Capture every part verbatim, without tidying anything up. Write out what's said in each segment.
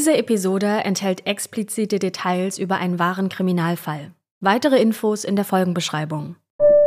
Diese Episode enthält explizite Details über einen wahren Kriminalfall. Weitere Infos in der Folgenbeschreibung.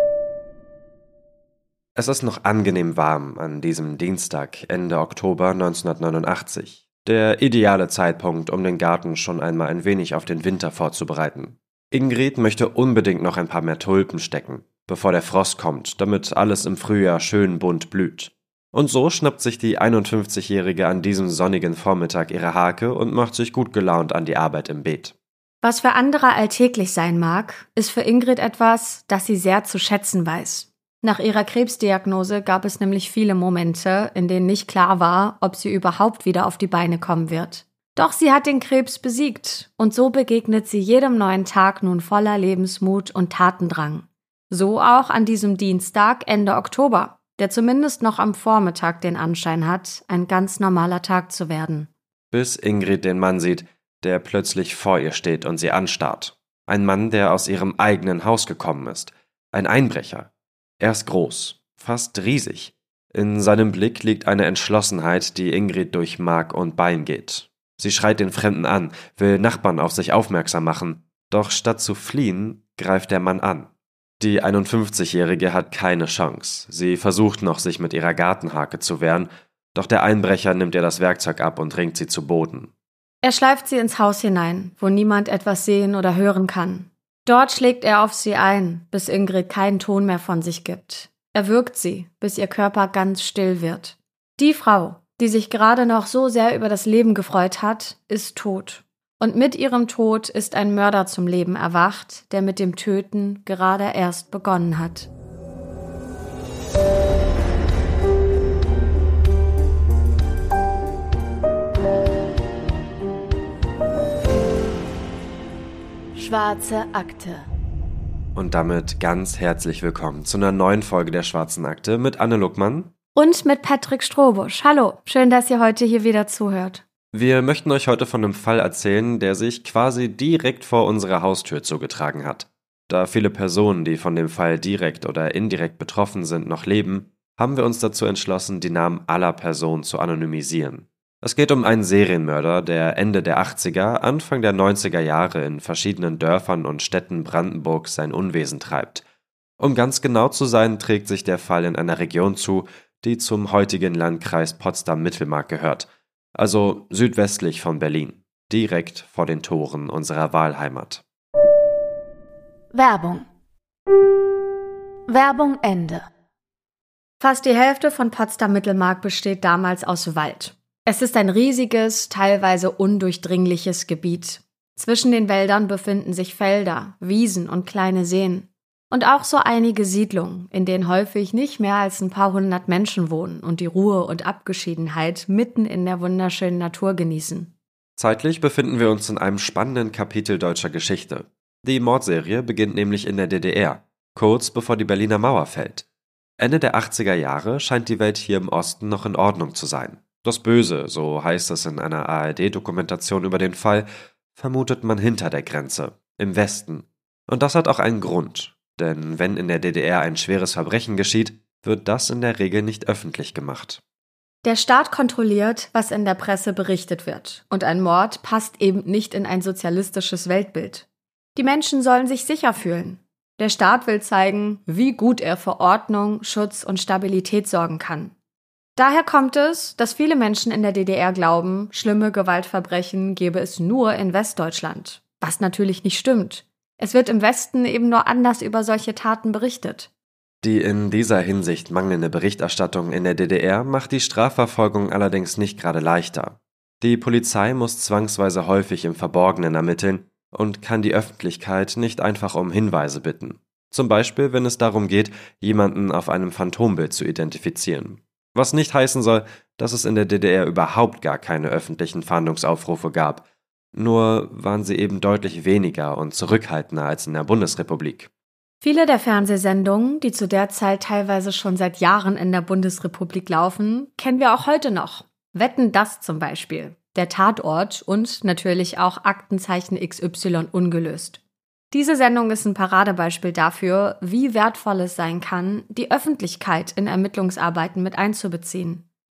Es ist noch angenehm warm an diesem Dienstag, Ende Oktober neunzehnhundertneunundachtzig. Der ideale Zeitpunkt, um den Garten schon einmal ein wenig auf den Winter vorzubereiten. Ingrid möchte unbedingt noch ein paar mehr Tulpen stecken, bevor der Frost kommt, damit alles im Frühjahr schön bunt blüht. Und so schnappt sich die einundfünfzigjährige an diesem sonnigen Vormittag ihre Hake und macht sich gut gelaunt an die Arbeit im Beet. Was für andere alltäglich sein mag, ist für Ingrid etwas, das sie sehr zu schätzen weiß. Nach ihrer Krebsdiagnose gab es nämlich viele Momente, in denen nicht klar war, ob sie überhaupt wieder auf die Beine kommen wird. Doch sie hat den Krebs besiegt und so begegnet sie jedem neuen Tag nun voller Lebensmut und Tatendrang. So auch an diesem Dienstag Ende Oktober, der zumindest noch am Vormittag den Anschein hat, ein ganz normaler Tag zu werden. Bis Ingrid den Mann sieht, der plötzlich vor ihr steht und sie anstarrt. Ein Mann, der aus ihrem eigenen Haus gekommen ist. Ein Einbrecher. Er ist groß, fast riesig. In seinem Blick liegt eine Entschlossenheit, die Ingrid durch Mark und Bein geht. Sie schreit den Fremden an, will Nachbarn auf sich aufmerksam machen. Doch statt zu fliehen, greift der Mann an. Die einundfünfzigjährige hat keine Chance. Sie versucht noch, sich mit ihrer Gartenhake zu wehren, doch der Einbrecher nimmt ihr das Werkzeug ab und ringt sie zu Boden. Er schleift sie ins Haus hinein, wo niemand etwas sehen oder hören kann. Dort schlägt er auf sie ein, bis Ingrid keinen Ton mehr von sich gibt. Er würgt sie, bis ihr Körper ganz still wird. Die Frau, die sich gerade noch so sehr über das Leben gefreut hat, ist tot. Und mit ihrem Tod ist ein Mörder zum Leben erwacht, der mit dem Töten gerade erst begonnen hat. Schwarze Akte. Und damit ganz herzlich willkommen zu einer neuen Folge der Schwarzen Akte mit Anne Luckmann und mit Patrick Strobusch. Hallo, schön, dass ihr heute hier wieder zuhört. Wir möchten euch heute von einem Fall erzählen, der sich quasi direkt vor unserer Haustür zugetragen hat. Da viele Personen, die von dem Fall direkt oder indirekt betroffen sind, noch leben, haben wir uns dazu entschlossen, die Namen aller Personen zu anonymisieren. Es geht um einen Serienmörder, der Ende der achtziger, Anfang der neunziger Jahre in verschiedenen Dörfern und Städten Brandenburgs sein Unwesen treibt. Um ganz genau zu sein, trägt sich der Fall in einer Region zu, die zum heutigen Landkreis Potsdam-Mittelmark gehört, also südwestlich von Berlin, direkt vor den Toren unserer Wahlheimat. Werbung. Werbung Ende. Fast die Hälfte von Potsdam-Mittelmark besteht damals aus Wald. Es ist ein riesiges, teilweise undurchdringliches Gebiet. Zwischen den Wäldern befinden sich Felder, Wiesen und kleine Seen. Und auch so einige Siedlungen, in denen häufig nicht mehr als ein paar hundert Menschen wohnen und die Ruhe und Abgeschiedenheit mitten in der wunderschönen Natur genießen. Zeitlich befinden wir uns in einem spannenden Kapitel deutscher Geschichte. Die Mordserie beginnt nämlich in der D D R, kurz bevor die Berliner Mauer fällt. Ende der achtziger Jahre scheint die Welt hier im Osten noch in Ordnung zu sein. Das Böse, so heißt es in einer A R D-Dokumentation über den Fall, vermutet man hinter der Grenze, im Westen. Und das hat auch einen Grund. Denn wenn in der D D R ein schweres Verbrechen geschieht, wird das in der Regel nicht öffentlich gemacht. Der Staat kontrolliert, was in der Presse berichtet wird. Und ein Mord passt eben nicht in ein sozialistisches Weltbild. Die Menschen sollen sich sicher fühlen. Der Staat will zeigen, wie gut er für Ordnung, Schutz und Stabilität sorgen kann. Daher kommt es, dass viele Menschen in der D D R glauben, schlimme Gewaltverbrechen gäbe es nur in Westdeutschland. Was natürlich nicht stimmt. Es wird im Westen eben nur anders über solche Taten berichtet. Die in dieser Hinsicht mangelnde Berichterstattung in der D D R macht die Strafverfolgung allerdings nicht gerade leichter. Die Polizei muss zwangsweise häufig im Verborgenen ermitteln und kann die Öffentlichkeit nicht einfach um Hinweise bitten. Zum Beispiel, wenn es darum geht, jemanden auf einem Phantombild zu identifizieren. Was nicht heißen soll, dass es in der D D R überhaupt gar keine öffentlichen Fahndungsaufrufe gab. Nur waren sie eben deutlich weniger und zurückhaltender als in der Bundesrepublik. Viele der Fernsehsendungen, die zu der Zeit teilweise schon seit Jahren in der Bundesrepublik laufen, kennen wir auch heute noch. Wetten, das zum Beispiel, der Tatort und natürlich auch Aktenzeichen X Y ungelöst. Diese Sendung ist ein Paradebeispiel dafür, wie wertvoll es sein kann, die Öffentlichkeit in Ermittlungsarbeiten mit einzubeziehen.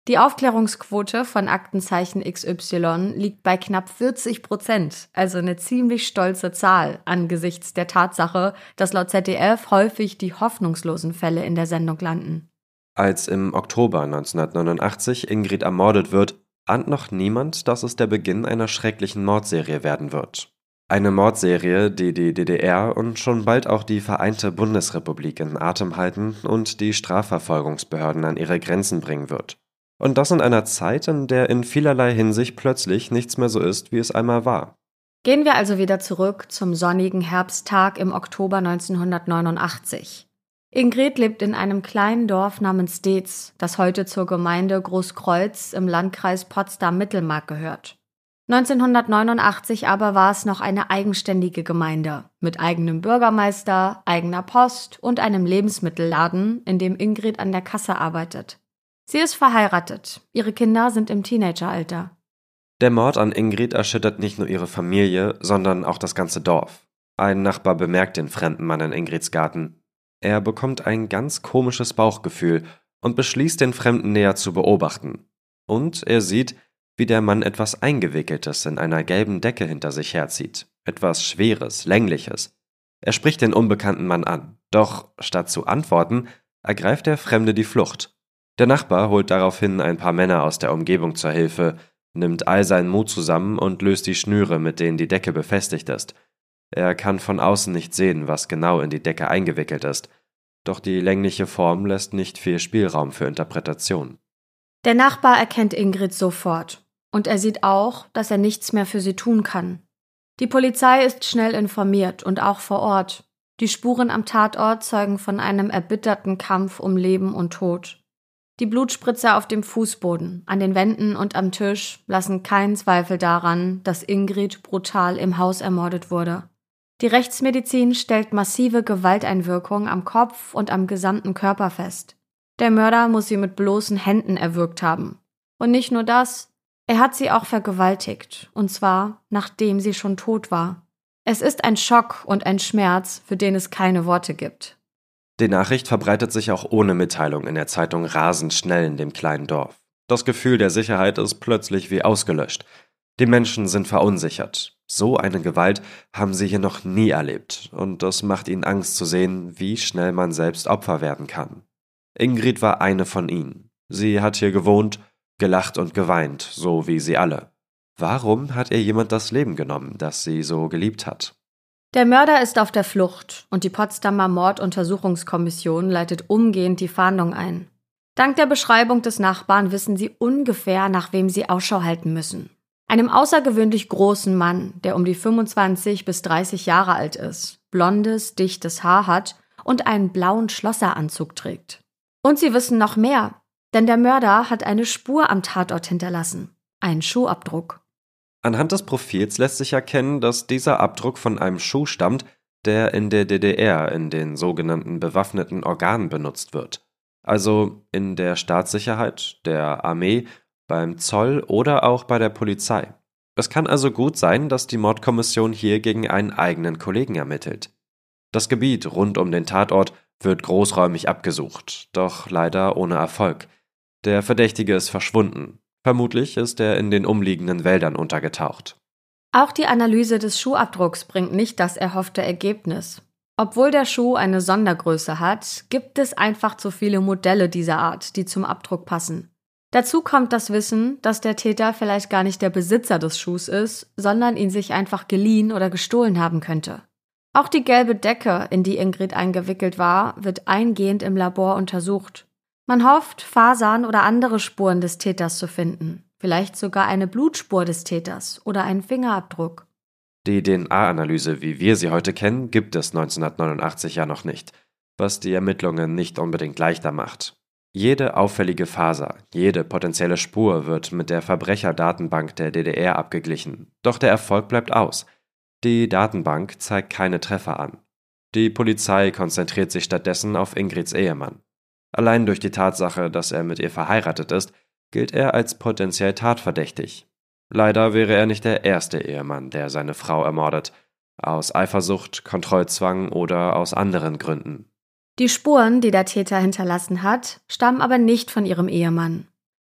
Die Aufklärungsquote von Aktenzeichen X Y liegt bei knapp vierzig Prozent, also eine ziemlich stolze Zahl angesichts der Tatsache, dass laut Z D F häufig die hoffnungslosen Fälle in der Sendung landen. Als im Oktober neunzehnhundertneunundachtzig Ingrid ermordet wird, ahnt noch niemand, dass es der Beginn einer schrecklichen Mordserie werden wird. Eine Mordserie, die die D D R und schon bald auch die Vereinte Bundesrepublik in Atem halten und die Strafverfolgungsbehörden an ihre Grenzen bringen wird. Und das in einer Zeit, in der in vielerlei Hinsicht plötzlich nichts mehr so ist, wie es einmal war. Gehen wir also wieder zurück zum sonnigen Herbsttag im Oktober neunzehnhundertneunundachtzig. Ingrid lebt in einem kleinen Dorf namens Deetz, das heute zur Gemeinde Großkreuz im Landkreis Potsdam-Mittelmark gehört. neunzehnhundertneunundachtzig aber war es noch eine eigenständige Gemeinde mit eigenem Bürgermeister, eigener Post und einem Lebensmittelladen, in dem Ingrid an der Kasse arbeitet. Sie ist verheiratet, ihre Kinder sind im Teenageralter. Der Mord an Ingrid erschüttert nicht nur ihre Familie, sondern auch das ganze Dorf. Ein Nachbar bemerkt den fremden Mann in Ingrids Garten. Er bekommt ein ganz komisches Bauchgefühl und beschließt, den Fremden näher zu beobachten. Und er sieht, wie der Mann etwas Eingewickeltes in einer gelben Decke hinter sich herzieht. Etwas Schweres, Längliches. Er spricht den unbekannten Mann an. Doch statt zu antworten, ergreift der Fremde die Flucht. Der Nachbar holt daraufhin ein paar Männer aus der Umgebung zur Hilfe, nimmt all seinen Mut zusammen und löst die Schnüre, mit denen die Decke befestigt ist. Er kann von außen nicht sehen, was genau in die Decke eingewickelt ist, doch die längliche Form lässt nicht viel Spielraum für Interpretation. Der Nachbar erkennt Ingrid sofort und er sieht auch, dass er nichts mehr für sie tun kann. Die Polizei ist schnell informiert und auch vor Ort. Die Spuren am Tatort zeugen von einem erbitterten Kampf um Leben und Tod. Die Blutspritzer auf dem Fußboden, an den Wänden und am Tisch lassen keinen Zweifel daran, dass Ingrid brutal im Haus ermordet wurde. Die Rechtsmedizin stellt massive Gewalteinwirkung am Kopf und am gesamten Körper fest. Der Mörder muss sie mit bloßen Händen erwürgt haben. Und nicht nur das, er hat sie auch vergewaltigt, und zwar, nachdem sie schon tot war. Es ist ein Schock und ein Schmerz, für den es keine Worte gibt. Die Nachricht verbreitet sich auch ohne Mitteilung in der Zeitung rasend schnell in dem kleinen Dorf. Das Gefühl der Sicherheit ist plötzlich wie ausgelöscht. Die Menschen sind verunsichert. So eine Gewalt haben sie hier noch nie erlebt und das macht ihnen Angst zu sehen, wie schnell man selbst Opfer werden kann. Ingrid war eine von ihnen. Sie hat hier gewohnt, gelacht und geweint, so wie sie alle. Warum hat ihr jemand das Leben genommen, das sie so geliebt hat? Der Mörder ist auf der Flucht und die Potsdamer Morduntersuchungskommission leitet umgehend die Fahndung ein. Dank der Beschreibung des Nachbarn wissen sie ungefähr, nach wem sie Ausschau halten müssen. Einem außergewöhnlich großen Mann, der um die fünfundzwanzig bis dreißig Jahre alt ist, blondes, dichtes Haar hat und einen blauen Schlosseranzug trägt. Und sie wissen noch mehr, denn der Mörder hat eine Spur am Tatort hinterlassen, einen Schuhabdruck. Anhand des Profils lässt sich erkennen, dass dieser Abdruck von einem Schuh stammt, der in der D D R in den sogenannten bewaffneten Organen benutzt wird. Also in der Staatssicherheit, der Armee, beim Zoll oder auch bei der Polizei. Es kann also gut sein, dass die Mordkommission hier gegen einen eigenen Kollegen ermittelt. Das Gebiet rund um den Tatort wird großräumig abgesucht, doch leider ohne Erfolg. Der Verdächtige ist verschwunden. Vermutlich ist er in den umliegenden Wäldern untergetaucht. Auch die Analyse des Schuhabdrucks bringt nicht das erhoffte Ergebnis. Obwohl der Schuh eine Sondergröße hat, gibt es einfach zu viele Modelle dieser Art, die zum Abdruck passen. Dazu kommt das Wissen, dass der Täter vielleicht gar nicht der Besitzer des Schuhs ist, sondern ihn sich einfach geliehen oder gestohlen haben könnte. Auch die gelbe Decke, in die Ingrid eingewickelt war, wird eingehend im Labor untersucht. Man hofft, Fasern oder andere Spuren des Täters zu finden, vielleicht sogar eine Blutspur des Täters oder einen Fingerabdruck. Die D N A-Analyse, wie wir sie heute kennen, gibt es neunzehnhundertneunundachtzig ja noch nicht, was die Ermittlungen nicht unbedingt leichter macht. Jede auffällige Faser, jede potenzielle Spur wird mit der Verbrecherdatenbank der D D R abgeglichen, doch der Erfolg bleibt aus. Die Datenbank zeigt keine Treffer an. Die Polizei konzentriert sich stattdessen auf Ingrids Ehemann. Allein durch die Tatsache, dass er mit ihr verheiratet ist, gilt er als potenziell tatverdächtig. Leider wäre er nicht der erste Ehemann, der seine Frau ermordet, aus Eifersucht, Kontrollzwang oder aus anderen Gründen. Die Spuren, die der Täter hinterlassen hat, stammen aber nicht von ihrem Ehemann.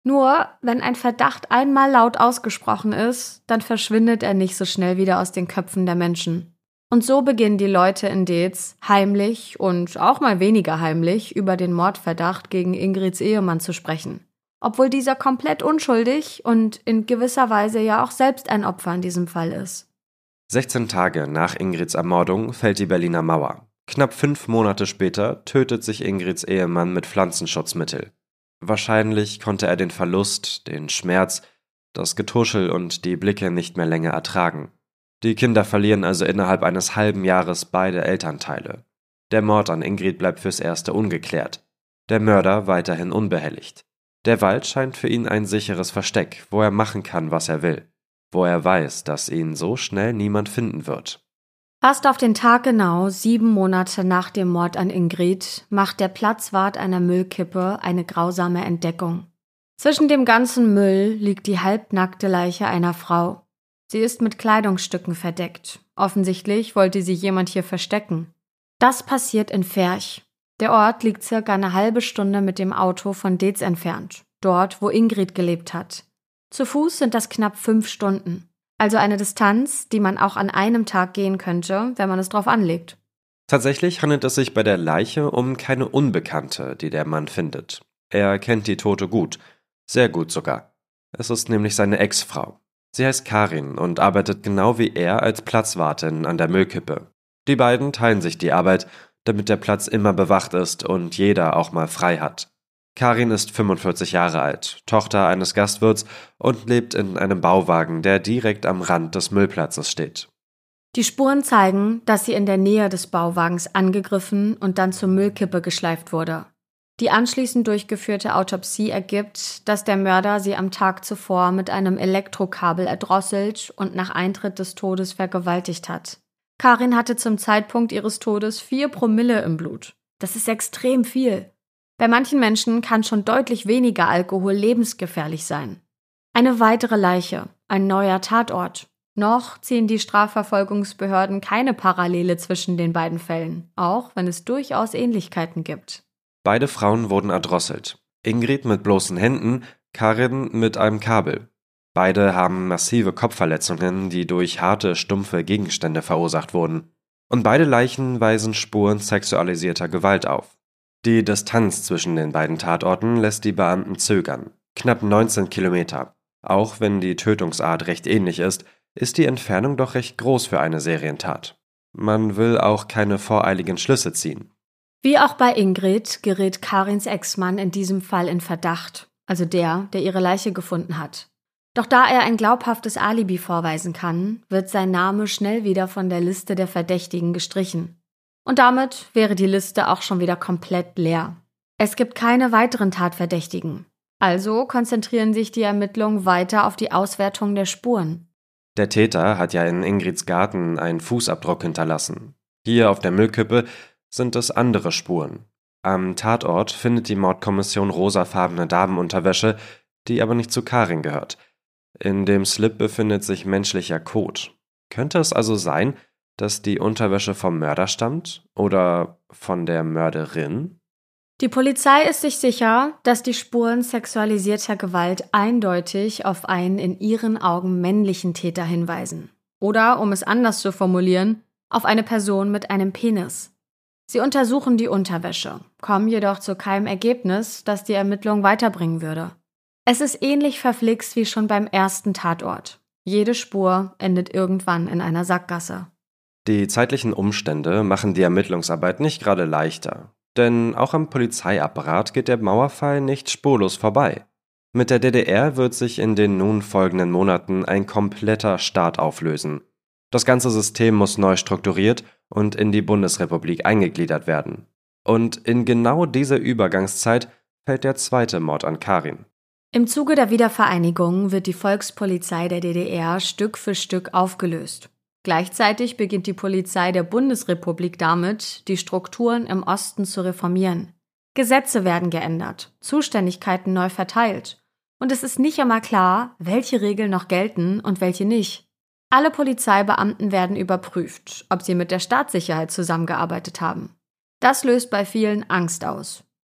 Nur, wenn ein Verdacht einmal laut ausgesprochen ist, dann verschwindet er nicht so schnell wieder aus den Köpfen der Menschen. Und so beginnen die Leute in Dez heimlich und auch mal weniger heimlich über den Mordverdacht gegen Ingrids Ehemann zu sprechen. Obwohl dieser komplett unschuldig und in gewisser Weise ja auch selbst ein Opfer in diesem Fall ist. sechzehn Tage nach Ingrids Ermordung fällt die Berliner Mauer. Knapp fünf Monate später tötet sich Ingrids Ehemann mit Pflanzenschutzmittel. Wahrscheinlich konnte er den Verlust, den Schmerz, das Getuschel und die Blicke nicht mehr länger ertragen. Die Kinder verlieren also innerhalb eines halben Jahres beide Elternteile. Der Mord an Ingrid bleibt fürs Erste ungeklärt. Der Mörder weiterhin unbehelligt. Der Wald scheint für ihn ein sicheres Versteck, wo er machen kann, was er will. Wo er weiß, dass ihn so schnell niemand finden wird. Fast auf den Tag genau, sieben Monate nach dem Mord an Ingrid, macht der Platzwart einer Müllkippe eine grausame Entdeckung. Zwischen dem ganzen Müll liegt die halbnackte Leiche einer Frau. Sie ist mit Kleidungsstücken verdeckt. Offensichtlich wollte sie jemand hier verstecken. Das passiert in Verch. Der Ort liegt circa eine halbe Stunde mit dem Auto von Dez entfernt, dort, wo Ingrid gelebt hat. Zu Fuß sind das knapp fünf Stunden. Also eine Distanz, die man auch an einem Tag gehen könnte, wenn man es drauf anlegt. Tatsächlich handelt es sich bei der Leiche um keine Unbekannte, die der Mann findet. Er kennt die Tote gut, sehr gut sogar. Es ist nämlich seine Ex-Frau. Sie heißt Karin und arbeitet genau wie er als Platzwartin an der Müllkippe. Die beiden teilen sich die Arbeit, damit der Platz immer bewacht ist und jeder auch mal frei hat. Karin ist fünfundvierzig Jahre alt, Tochter eines Gastwirts und lebt in einem Bauwagen, der direkt am Rand des Müllplatzes steht. Die Spuren zeigen, dass sie in der Nähe des Bauwagens angegriffen und dann zur Müllkippe geschleift wurde. Die anschließend durchgeführte Autopsie ergibt, dass der Mörder sie am Tag zuvor mit einem Elektrokabel erdrosselt und nach Eintritt des Todes vergewaltigt hat. Karin hatte zum Zeitpunkt ihres Todes vier Promille im Blut. Das ist extrem viel. Bei manchen Menschen kann schon deutlich weniger Alkohol lebensgefährlich sein. Eine weitere Leiche, ein neuer Tatort. Noch ziehen die Strafverfolgungsbehörden keine Parallele zwischen den beiden Fällen, auch wenn es durchaus Ähnlichkeiten gibt. Beide Frauen wurden erdrosselt. Ingrid mit bloßen Händen, Karin mit einem Kabel. Beide haben massive Kopfverletzungen, die durch harte, stumpfe Gegenstände verursacht wurden. Und beide Leichen weisen Spuren sexualisierter Gewalt auf. Die Distanz zwischen den beiden Tatorten lässt die Beamten zögern. Knapp neunzehn Kilometer. Auch wenn die Tötungsart recht ähnlich ist, ist die Entfernung doch recht groß für eine Serientat. Man will auch keine voreiligen Schlüsse ziehen. Wie auch bei Ingrid gerät Karins Ex-Mann in diesem Fall in Verdacht, also der, der ihre Leiche gefunden hat. Doch da er ein glaubhaftes Alibi vorweisen kann, wird sein Name schnell wieder von der Liste der Verdächtigen gestrichen. Und damit wäre die Liste auch schon wieder komplett leer. Es gibt keine weiteren Tatverdächtigen. Also konzentrieren sich die Ermittlungen weiter auf die Auswertung der Spuren. Der Täter hat ja in Ingrids Garten einen Fußabdruck hinterlassen. Hier auf der Müllkippe sind es andere Spuren. Am Tatort findet die Mordkommission rosafarbene Damenunterwäsche, die aber nicht zu Karin gehört. In dem Slip befindet sich menschlicher Kot. Könnte es also sein, dass die Unterwäsche vom Mörder stammt oder von der Mörderin? Die Polizei ist sich sicher, dass die Spuren sexualisierter Gewalt eindeutig auf einen in ihren Augen männlichen Täter hinweisen. Oder, um es anders zu formulieren, auf eine Person mit einem Penis. Sie untersuchen die Unterwäsche, kommen jedoch zu keinem Ergebnis, das die Ermittlung weiterbringen würde. Es ist ähnlich verflixt wie schon beim ersten Tatort. Jede Spur endet irgendwann in einer Sackgasse. Die zeitlichen Umstände machen die Ermittlungsarbeit nicht gerade leichter. Denn auch am Polizeiapparat geht der Mauerfall nicht spurlos vorbei. Mit der D D R wird sich in den nun folgenden Monaten ein kompletter Staat auflösen. Das ganze System muss neu strukturiert und in die Bundesrepublik eingegliedert werden. Und in genau diese Übergangszeit fällt der zweite Mord an Karin. Im Zuge der Wiedervereinigung wird die Volkspolizei der D D R Stück für Stück aufgelöst. Gleichzeitig beginnt die Polizei der Bundesrepublik damit, die Strukturen im Osten zu reformieren. Gesetze werden geändert, Zuständigkeiten neu verteilt. Und es ist nicht einmal klar, welche Regeln noch gelten und welche nicht. Alle Polizeibeamten werden überprüft, ob sie mit der Staatssicherheit zusammengearbeitet haben. Das löst bei vielen Angst aus.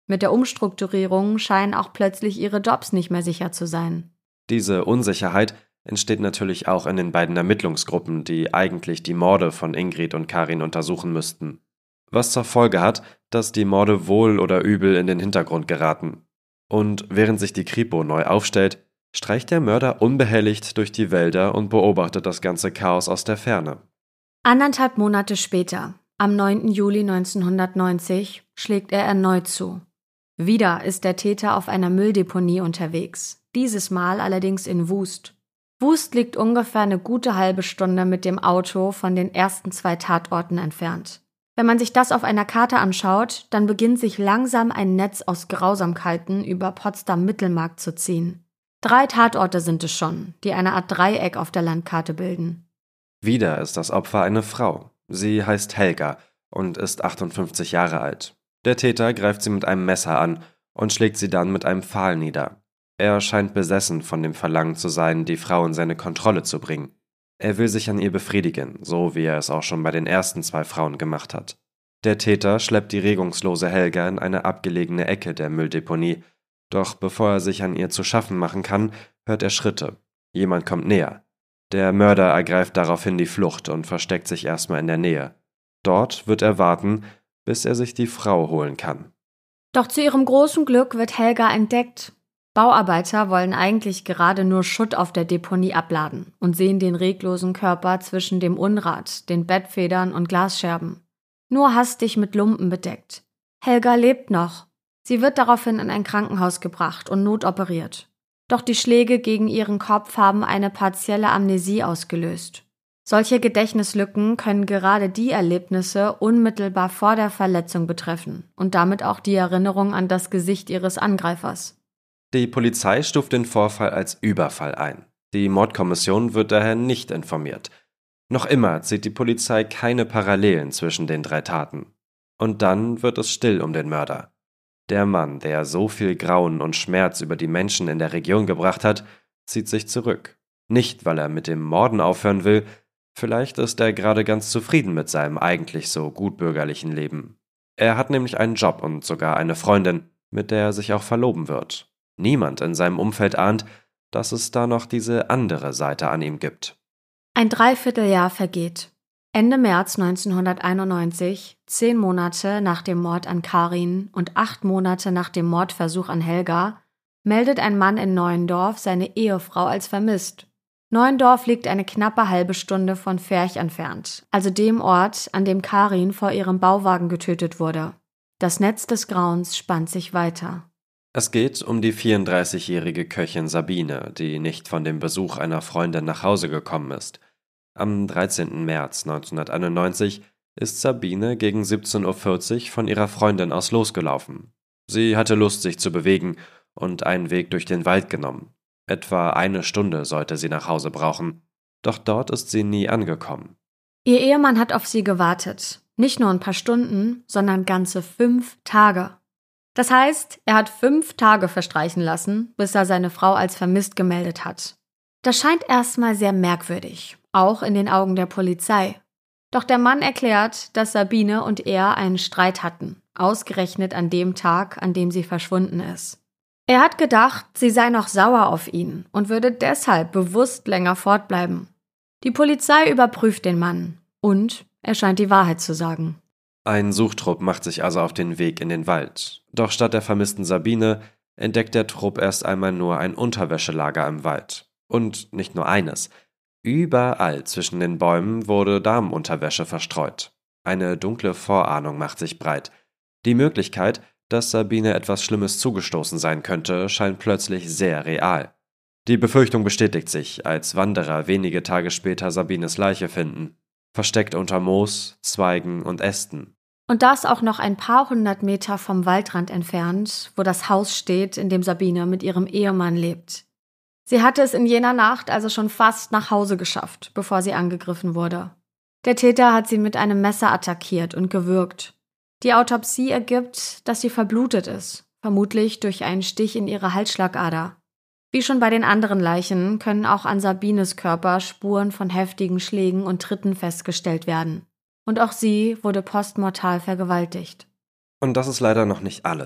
Mit der Umstrukturierung scheinen auch plötzlich ihre Jobs nicht mehr sicher zu sein. Diese Unsicherheit entsteht natürlich auch in den beiden Ermittlungsgruppen, die eigentlich die Morde von Ingrid und Karin untersuchen müssten. Was zur Folge hat, dass die Morde wohl oder übel in den Hintergrund geraten. Und während sich die Kripo neu aufstellt, streicht der Mörder unbehelligt durch die Wälder und beobachtet das ganze Chaos aus der Ferne. Anderthalb Monate später, am neunten Juli neunzehnhundertneunzig, schlägt er erneut zu. Wieder ist der Täter auf einer Mülldeponie unterwegs, dieses Mal allerdings in Wust. Wust liegt ungefähr eine gute halbe Stunde mit dem Auto von den ersten zwei Tatorten entfernt. Wenn man sich das auf einer Karte anschaut, dann beginnt sich langsam ein Netz aus Grausamkeiten über Potsdam-Mittelmark zu ziehen. Drei Tatorte sind es schon, die eine Art Dreieck auf der Landkarte bilden. Wieder ist das Opfer eine Frau. Sie heißt Helga und ist achtundfünfzig Jahre alt. Der Täter greift sie mit einem Messer an und schlägt sie dann mit einem Pfahl nieder. Er scheint besessen von dem Verlangen zu sein, die Frau in seine Kontrolle zu bringen. Er will sich an ihr befriedigen, so wie er es auch schon bei den ersten zwei Frauen gemacht hat. Der Täter schleppt die regungslose Helga in eine abgelegene Ecke der Mülldeponie, doch bevor er sich an ihr zu schaffen machen kann, hört er Schritte. Jemand kommt näher. Der Mörder ergreift daraufhin die Flucht und versteckt sich erstmal in der Nähe. Dort wird er warten, bis er sich die Frau holen kann. Doch zu ihrem großen Glück wird Helga entdeckt. Bauarbeiter wollen eigentlich gerade nur Schutt auf der Deponie abladen und sehen den reglosen Körper zwischen dem Unrat, den Bettfedern und Glasscherben. Nur hastig mit Lumpen bedeckt. Helga lebt noch. Sie wird daraufhin in ein Krankenhaus gebracht und notoperiert. Doch die Schläge gegen ihren Kopf haben eine partielle Amnesie ausgelöst. Solche Gedächtnislücken können gerade die Erlebnisse unmittelbar vor der Verletzung betreffen und damit auch die Erinnerung an das Gesicht ihres Angreifers. Die Polizei stuft den Vorfall als Überfall ein. Die Mordkommission wird daher nicht informiert. Noch immer zieht die Polizei keine Parallelen zwischen den drei Taten. Und dann wird es still um den Mörder. Der Mann, der so viel Grauen und Schmerz über die Menschen in der Region gebracht hat, zieht sich zurück. Nicht, weil er mit dem Morden aufhören will, vielleicht ist er gerade ganz zufrieden mit seinem eigentlich so gutbürgerlichen Leben. Er hat nämlich einen Job und sogar eine Freundin, mit der er sich auch verloben wird. Niemand in seinem Umfeld ahnt, dass es da noch diese andere Seite an ihm gibt. Ein Dreivierteljahr vergeht. Ende März neunzehnhunderteinundneunzig, zehn Monate nach dem Mord an Karin und acht Monate nach dem Mordversuch an Helga, meldet ein Mann in Neuendorf seine Ehefrau als vermisst. Neuendorf liegt eine knappe halbe Stunde von Ferch entfernt, also dem Ort, an dem Karin vor ihrem Bauwagen getötet wurde. Das Netz des Grauens spannt sich weiter. Es geht um die vierunddreißigjährige Köchin Sabine, die nicht von dem Besuch einer Freundin nach Hause gekommen ist. Am dreizehnten März neunzehnhunderteinundneunzig ist Sabine gegen siebzehn Uhr vierzig von ihrer Freundin aus losgelaufen. Sie hatte Lust, sich zu bewegen und einen Weg durch den Wald genommen. Etwa eine Stunde sollte sie nach Hause brauchen, doch dort ist sie nie angekommen. Ihr Ehemann hat auf sie gewartet. Nicht nur ein paar Stunden, sondern ganze fünf Tage. Das heißt, er hat fünf Tage verstreichen lassen, bis er seine Frau als vermisst gemeldet hat. Das scheint erstmal sehr merkwürdig, auch in den Augen der Polizei. Doch der Mann erklärt, dass Sabine und er einen Streit hatten, ausgerechnet an dem Tag, an dem sie verschwunden ist. Er hat gedacht, sie sei noch sauer auf ihn und würde deshalb bewusst länger fortbleiben. Die Polizei überprüft den Mann und er scheint die Wahrheit zu sagen. Ein Suchtrupp macht sich also auf den Weg in den Wald. Doch statt der vermissten Sabine entdeckt der Trupp erst einmal nur ein Unterwäschelager im Wald. Und nicht nur eines. Überall zwischen den Bäumen wurde Damenunterwäsche verstreut. Eine dunkle Vorahnung macht sich breit. Die Möglichkeit, dass Sabine etwas Schlimmes zugestoßen sein könnte, scheint plötzlich sehr real. Die Befürchtung bestätigt sich, als Wanderer wenige Tage später Sabines Leiche finden. Versteckt unter Moos, Zweigen und Ästen. Und das auch noch ein paar hundert Meter vom Waldrand entfernt, wo das Haus steht, in dem Sabine mit ihrem Ehemann lebt. Sie hatte es in jener Nacht also schon fast nach Hause geschafft, bevor sie angegriffen wurde. Der Täter hat sie mit einem Messer attackiert und gewürgt. Die Autopsie ergibt, dass sie verblutet ist, vermutlich durch einen Stich in ihre Halsschlagader. Wie schon bei den anderen Leichen können auch an Sabines Körper Spuren von heftigen Schlägen und Tritten festgestellt werden. Und auch sie wurde postmortal vergewaltigt. Und das ist leider noch nicht alles.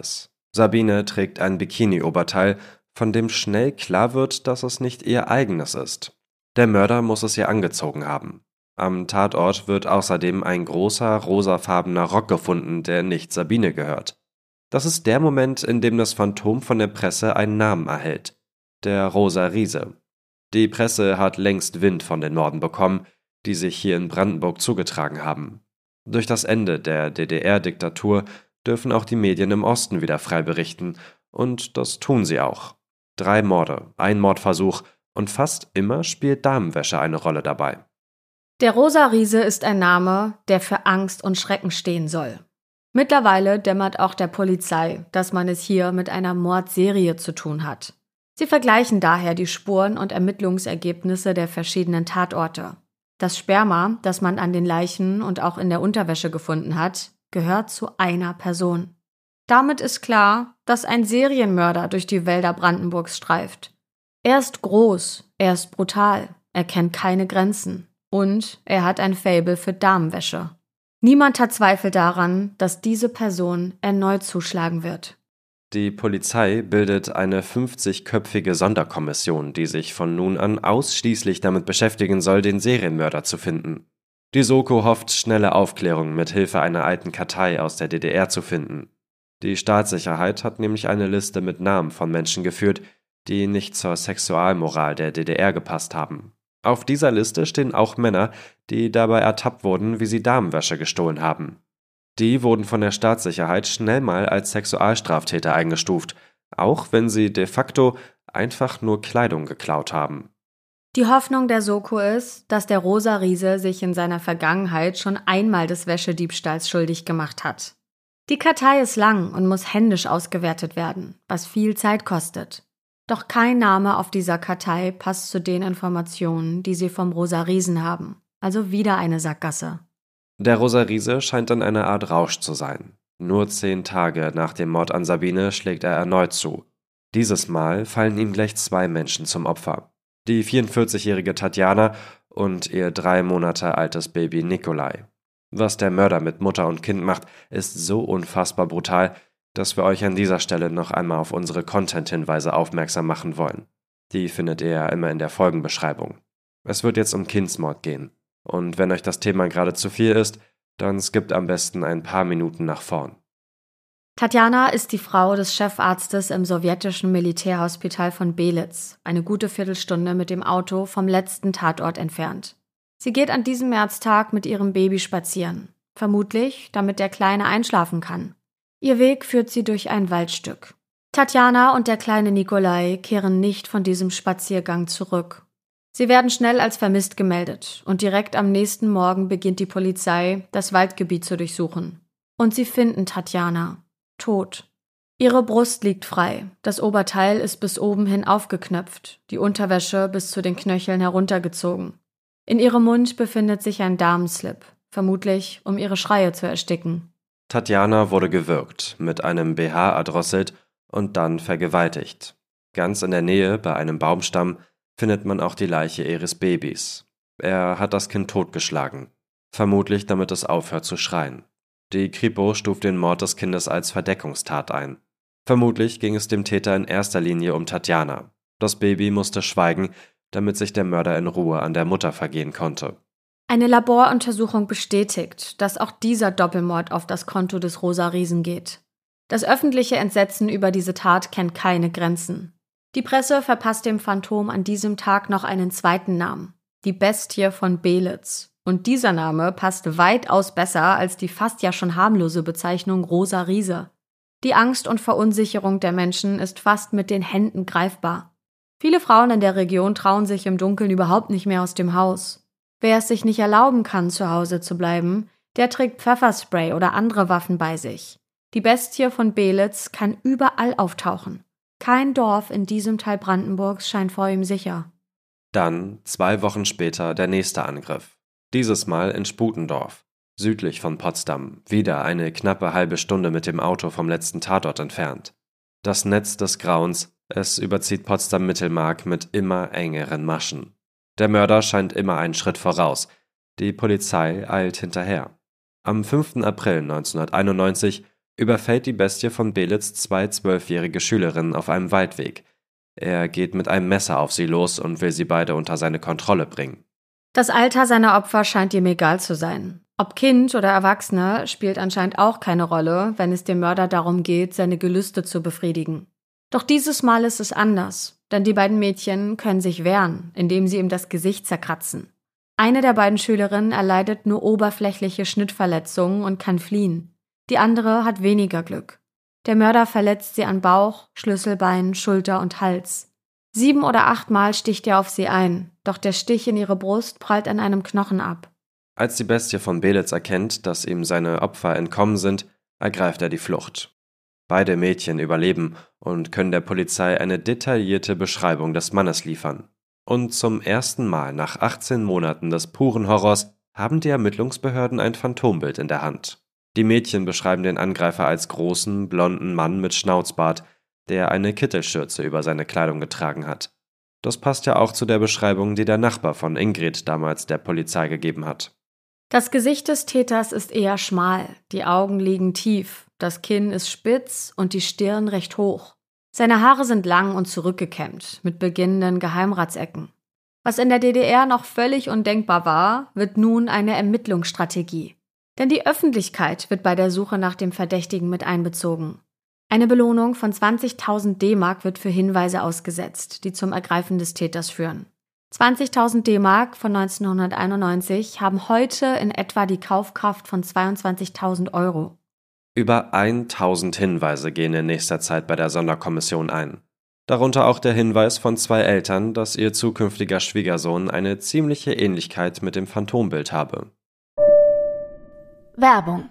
Sabine trägt ein Bikini-Oberteil, von dem schnell klar wird, dass es nicht ihr eigenes ist. Der Mörder muss es ihr angezogen haben. Am Tatort wird außerdem ein großer, rosafarbener Rock gefunden, der nicht Sabine gehört. Das ist der Moment, in dem das Phantom von der Presse einen Namen erhält: der Rosa Riese. Die Presse hat längst Wind von den Morden bekommen, die sich hier in Brandenburg zugetragen haben. Durch das Ende der D D R-Diktatur dürfen auch die Medien im Osten wieder frei berichten, und das tun sie auch. Drei Morde, ein Mordversuch, und fast immer spielt Damenwäsche eine Rolle dabei. Der Rosa Riese ist ein Name, der für Angst und Schrecken stehen soll. Mittlerweile dämmert auch der Polizei, dass man es hier mit einer Mordserie zu tun hat. Sie vergleichen daher die Spuren und Ermittlungsergebnisse der verschiedenen Tatorte. Das Sperma, das man an den Leichen und auch in der Unterwäsche gefunden hat, gehört zu einer Person. Damit ist klar, dass ein Serienmörder durch die Wälder Brandenburgs streift. Er ist groß, er ist brutal, er kennt keine Grenzen und er hat ein Faible für Damenwäsche. Niemand hat Zweifel daran, dass diese Person erneut zuschlagen wird. Die Polizei bildet eine fünfzigköpfige Sonderkommission, die sich von nun an ausschließlich damit beschäftigen soll, den Serienmörder zu finden. Die Soko hofft, schnelle Aufklärung mit Hilfe einer alten Kartei aus der D D R zu finden. Die Staatssicherheit hat nämlich eine Liste mit Namen von Menschen geführt, die nicht zur Sexualmoral der D D R gepasst haben. Auf dieser Liste stehen auch Männer, die dabei ertappt wurden, wie sie Damenwäsche gestohlen haben. Die wurden von der Staatssicherheit schnell mal als Sexualstraftäter eingestuft, auch wenn sie de facto einfach nur Kleidung geklaut haben. Die Hoffnung der Soko ist, dass der Rosa Riese sich in seiner Vergangenheit schon einmal des Wäschediebstahls schuldig gemacht hat. Die Kartei ist lang und muss händisch ausgewertet werden, was viel Zeit kostet. Doch kein Name auf dieser Kartei passt zu den Informationen, die sie vom Rosa Riesen haben. Also wieder eine Sackgasse. Der Rosa Riese scheint in einer Art Rausch zu sein. Nur zehn Tage nach dem Mord an Sabine schlägt er erneut zu. Dieses Mal fallen ihm gleich zwei Menschen zum Opfer: die vierundvierzigjährige Tatjana und ihr drei Monate altes Baby Nikolai. Was der Mörder mit Mutter und Kind macht, ist so unfassbar brutal, dass wir euch an dieser Stelle noch einmal auf unsere Content-Hinweise aufmerksam machen wollen. Die findet ihr ja immer in der Folgenbeschreibung. Es wird jetzt um Kindsmord gehen. Und wenn euch das Thema gerade zu viel ist, dann skippt am besten ein paar Minuten nach vorn. Tatjana ist die Frau des Chefarztes im sowjetischen Militärhospital von Belitz, eine gute Viertelstunde mit dem Auto vom letzten Tatort entfernt. Sie geht an diesem Märztag mit ihrem Baby spazieren, vermutlich, damit der Kleine einschlafen kann. Ihr Weg führt sie durch ein Waldstück. Tatjana und der kleine Nikolai kehren nicht von diesem Spaziergang zurück. Sie werden schnell als vermisst gemeldet und direkt am nächsten Morgen beginnt die Polizei, das Waldgebiet zu durchsuchen. Und sie finden Tatjana, tot. Ihre Brust liegt frei, das Oberteil ist bis oben hin aufgeknöpft, die Unterwäsche bis zu den Knöcheln heruntergezogen. In ihrem Mund befindet sich ein Damenslip, vermutlich um ihre Schreie zu ersticken. Tatjana wurde gewürgt, mit einem B H erdrosselt und dann vergewaltigt. Ganz in der Nähe, bei einem Baumstamm, findet man auch die Leiche ihres Babys. Er hat das Kind totgeschlagen, vermutlich damit es aufhört zu schreien. Die Kripo stuft den Mord des Kindes als Verdeckungstat ein. Vermutlich ging es dem Täter in erster Linie um Tatjana. Das Baby musste schweigen, damit sich der Mörder in Ruhe an der Mutter vergehen konnte. Eine Laboruntersuchung bestätigt, dass auch dieser Doppelmord auf das Konto des Rosa Riesen geht. Das öffentliche Entsetzen über diese Tat kennt keine Grenzen. Die Presse verpasst dem Phantom an diesem Tag noch einen zweiten Namen: die Bestie von Belitz. Und dieser Name passt weitaus besser als die fast ja schon harmlose Bezeichnung Rosa Riese. Die Angst und Verunsicherung der Menschen ist fast mit den Händen greifbar. Viele Frauen in der Region trauen sich im Dunkeln überhaupt nicht mehr aus dem Haus. Wer es sich nicht erlauben kann, zu Hause zu bleiben, der trägt Pfefferspray oder andere Waffen bei sich. Die Bestie von Belitz kann überall auftauchen. Kein Dorf in diesem Teil Brandenburgs scheint vor ihm sicher. Dann, zwei Wochen später, der nächste Angriff. Dieses Mal in Sputendorf, südlich von Potsdam, wieder eine knappe halbe Stunde mit dem Auto vom letzten Tatort entfernt. Das Netz des Grauens, es überzieht Potsdam-Mittelmark mit immer engeren Maschen. Der Mörder scheint immer einen Schritt voraus. Die Polizei eilt hinterher. Am fünften April neunzehnhunderteinundneunzig überfällt die Bestie von Belitz zwei zwölfjährige Schülerinnen auf einem Waldweg. Er geht mit einem Messer auf sie los und will sie beide unter seine Kontrolle bringen. Das Alter seiner Opfer scheint ihm egal zu sein. Ob Kind oder Erwachsene spielt anscheinend auch keine Rolle, wenn es dem Mörder darum geht, seine Gelüste zu befriedigen. Doch dieses Mal ist es anders, denn die beiden Mädchen können sich wehren, indem sie ihm das Gesicht zerkratzen. Eine der beiden Schülerinnen erleidet nur oberflächliche Schnittverletzungen und kann fliehen. Die andere hat weniger Glück. Der Mörder verletzt sie an Bauch, Schlüsselbein, Schulter und Hals. Sieben oder achtmal sticht er auf sie ein, doch der Stich in ihre Brust prallt an einem Knochen ab. Als die Bestie von Belitz erkennt, dass ihm seine Opfer entkommen sind, ergreift er die Flucht. Beide Mädchen überleben und können der Polizei eine detaillierte Beschreibung des Mannes liefern. Und zum ersten Mal nach achtzehn Monaten des puren Horrors haben die Ermittlungsbehörden ein Phantombild in der Hand. Die Mädchen beschreiben den Angreifer als großen, blonden Mann mit Schnauzbart, der eine Kittelschürze über seine Kleidung getragen hat. Das passt ja auch zu der Beschreibung, die der Nachbar von Ingrid damals der Polizei gegeben hat. Das Gesicht des Täters ist eher schmal, die Augen liegen tief, das Kinn ist spitz und die Stirn recht hoch. Seine Haare sind lang und zurückgekämmt, mit beginnenden Geheimratsecken. Was in der D D R noch völlig undenkbar war, wird nun eine Ermittlungsstrategie. Denn die Öffentlichkeit wird bei der Suche nach dem Verdächtigen mit einbezogen. Eine Belohnung von zwanzigtausend D-Mark wird für Hinweise ausgesetzt, die zum Ergreifen des Täters führen. zwanzigtausend D-Mark von neunzehnhunderteinundneunzig haben heute in etwa die Kaufkraft von zweiundzwanzigtausend Euro. Über tausend Hinweise gehen in nächster Zeit bei der Sonderkommission ein. Darunter auch der Hinweis von zwei Eltern, dass ihr zukünftiger Schwiegersohn eine ziemliche Ähnlichkeit mit dem Phantombild habe. Werbung.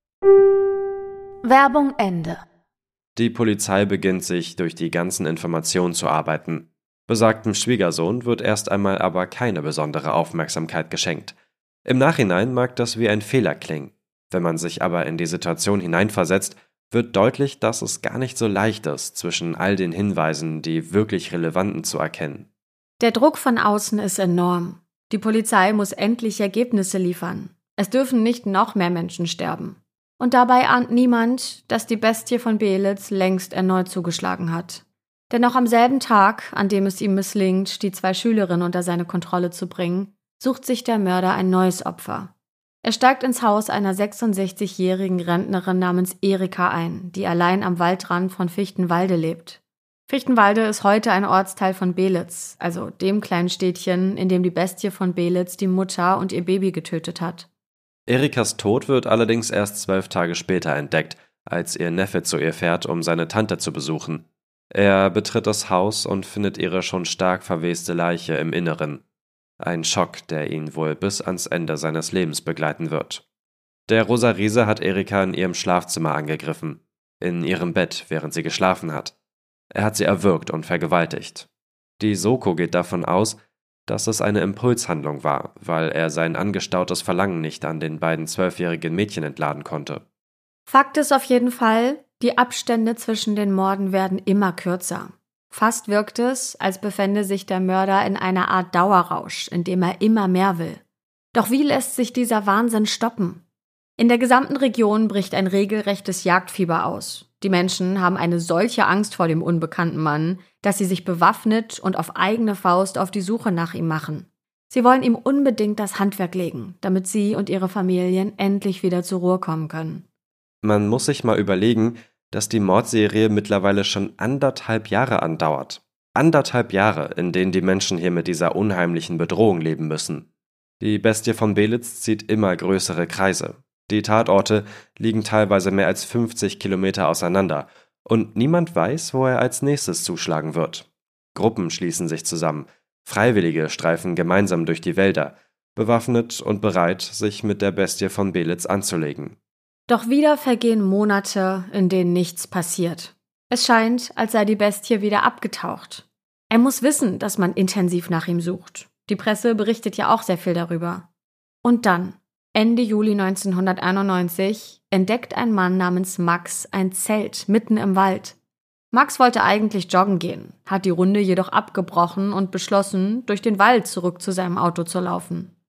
Werbung Ende. Die Polizei beginnt sich durch die ganzen Informationen zu arbeiten. Besagtem Schwiegersohn wird erst einmal aber keine besondere Aufmerksamkeit geschenkt. Im Nachhinein mag das wie ein Fehler klingen. Wenn man sich aber in die Situation hineinversetzt, wird deutlich, dass es gar nicht so leicht ist, zwischen all den Hinweisen die wirklich relevanten zu erkennen. Der Druck von außen ist enorm. Die Polizei muss endlich Ergebnisse liefern. Es dürfen nicht noch mehr Menschen sterben. Und dabei ahnt niemand, dass die Bestie von Belitz längst erneut zugeschlagen hat. Denn noch am selben Tag, an dem es ihm misslingt, die zwei Schülerinnen unter seine Kontrolle zu bringen, sucht sich der Mörder ein neues Opfer. Er steigt ins Haus einer sechsundsechzigjährigen Rentnerin namens Erika ein, die allein am Waldrand von Fichtenwalde lebt. Fichtenwalde ist heute ein Ortsteil von Belitz, also dem kleinen Städtchen, in dem die Bestie von Belitz die Mutter und ihr Baby getötet hat. Erikas Tod wird allerdings erst zwölf Tage später entdeckt, als ihr Neffe zu ihr fährt, um seine Tante zu besuchen. Er betritt das Haus und findet ihre schon stark verweste Leiche im Inneren. Ein Schock, der ihn wohl bis ans Ende seines Lebens begleiten wird. Der Rosa Riese hat Erika in ihrem Schlafzimmer angegriffen, in ihrem Bett, während sie geschlafen hat. Er hat sie erwürgt und vergewaltigt. Die Soko geht davon aus, dass es eine Impulshandlung war, weil er sein angestautes Verlangen nicht an den beiden zwölfjährigen Mädchen entladen konnte. Fakt ist auf jeden Fall, die Abstände zwischen den Morden werden immer kürzer. Fast wirkt es, als befände sich der Mörder in einer Art Dauerrausch, in dem er immer mehr will. Doch wie lässt sich dieser Wahnsinn stoppen? In der gesamten Region bricht ein regelrechtes Jagdfieber aus. Die Menschen haben eine solche Angst vor dem unbekannten Mann, dass sie sich bewaffnet und auf eigene Faust auf die Suche nach ihm machen. Sie wollen ihm unbedingt das Handwerk legen, damit sie und ihre Familien endlich wieder zur Ruhe kommen können. Man muss sich mal überlegen, dass die Mordserie mittlerweile schon anderthalb Jahre andauert. Anderthalb Jahre, in denen die Menschen hier mit dieser unheimlichen Bedrohung leben müssen. Die Bestie von Belitz zieht immer größere Kreise. Die Tatorte liegen teilweise mehr als fünfzig Kilometer auseinander und niemand weiß, wo er als nächstes zuschlagen wird. Gruppen schließen sich zusammen, Freiwillige streifen gemeinsam durch die Wälder, bewaffnet und bereit, sich mit der Bestie von Belitz anzulegen. Doch wieder vergehen Monate, in denen nichts passiert. Es scheint, als sei die Bestie wieder abgetaucht. Er muss wissen, dass man intensiv nach ihm sucht. Die Presse berichtet ja auch sehr viel darüber. Und dann, Ende Juli neunzehnhunderteinundneunzig, entdeckt ein Mann namens Max ein Zelt mitten im Wald. Max wollte eigentlich joggen gehen, hat die Runde jedoch abgebrochen und beschlossen, durch den Wald zurück zu seinem Auto zu laufen.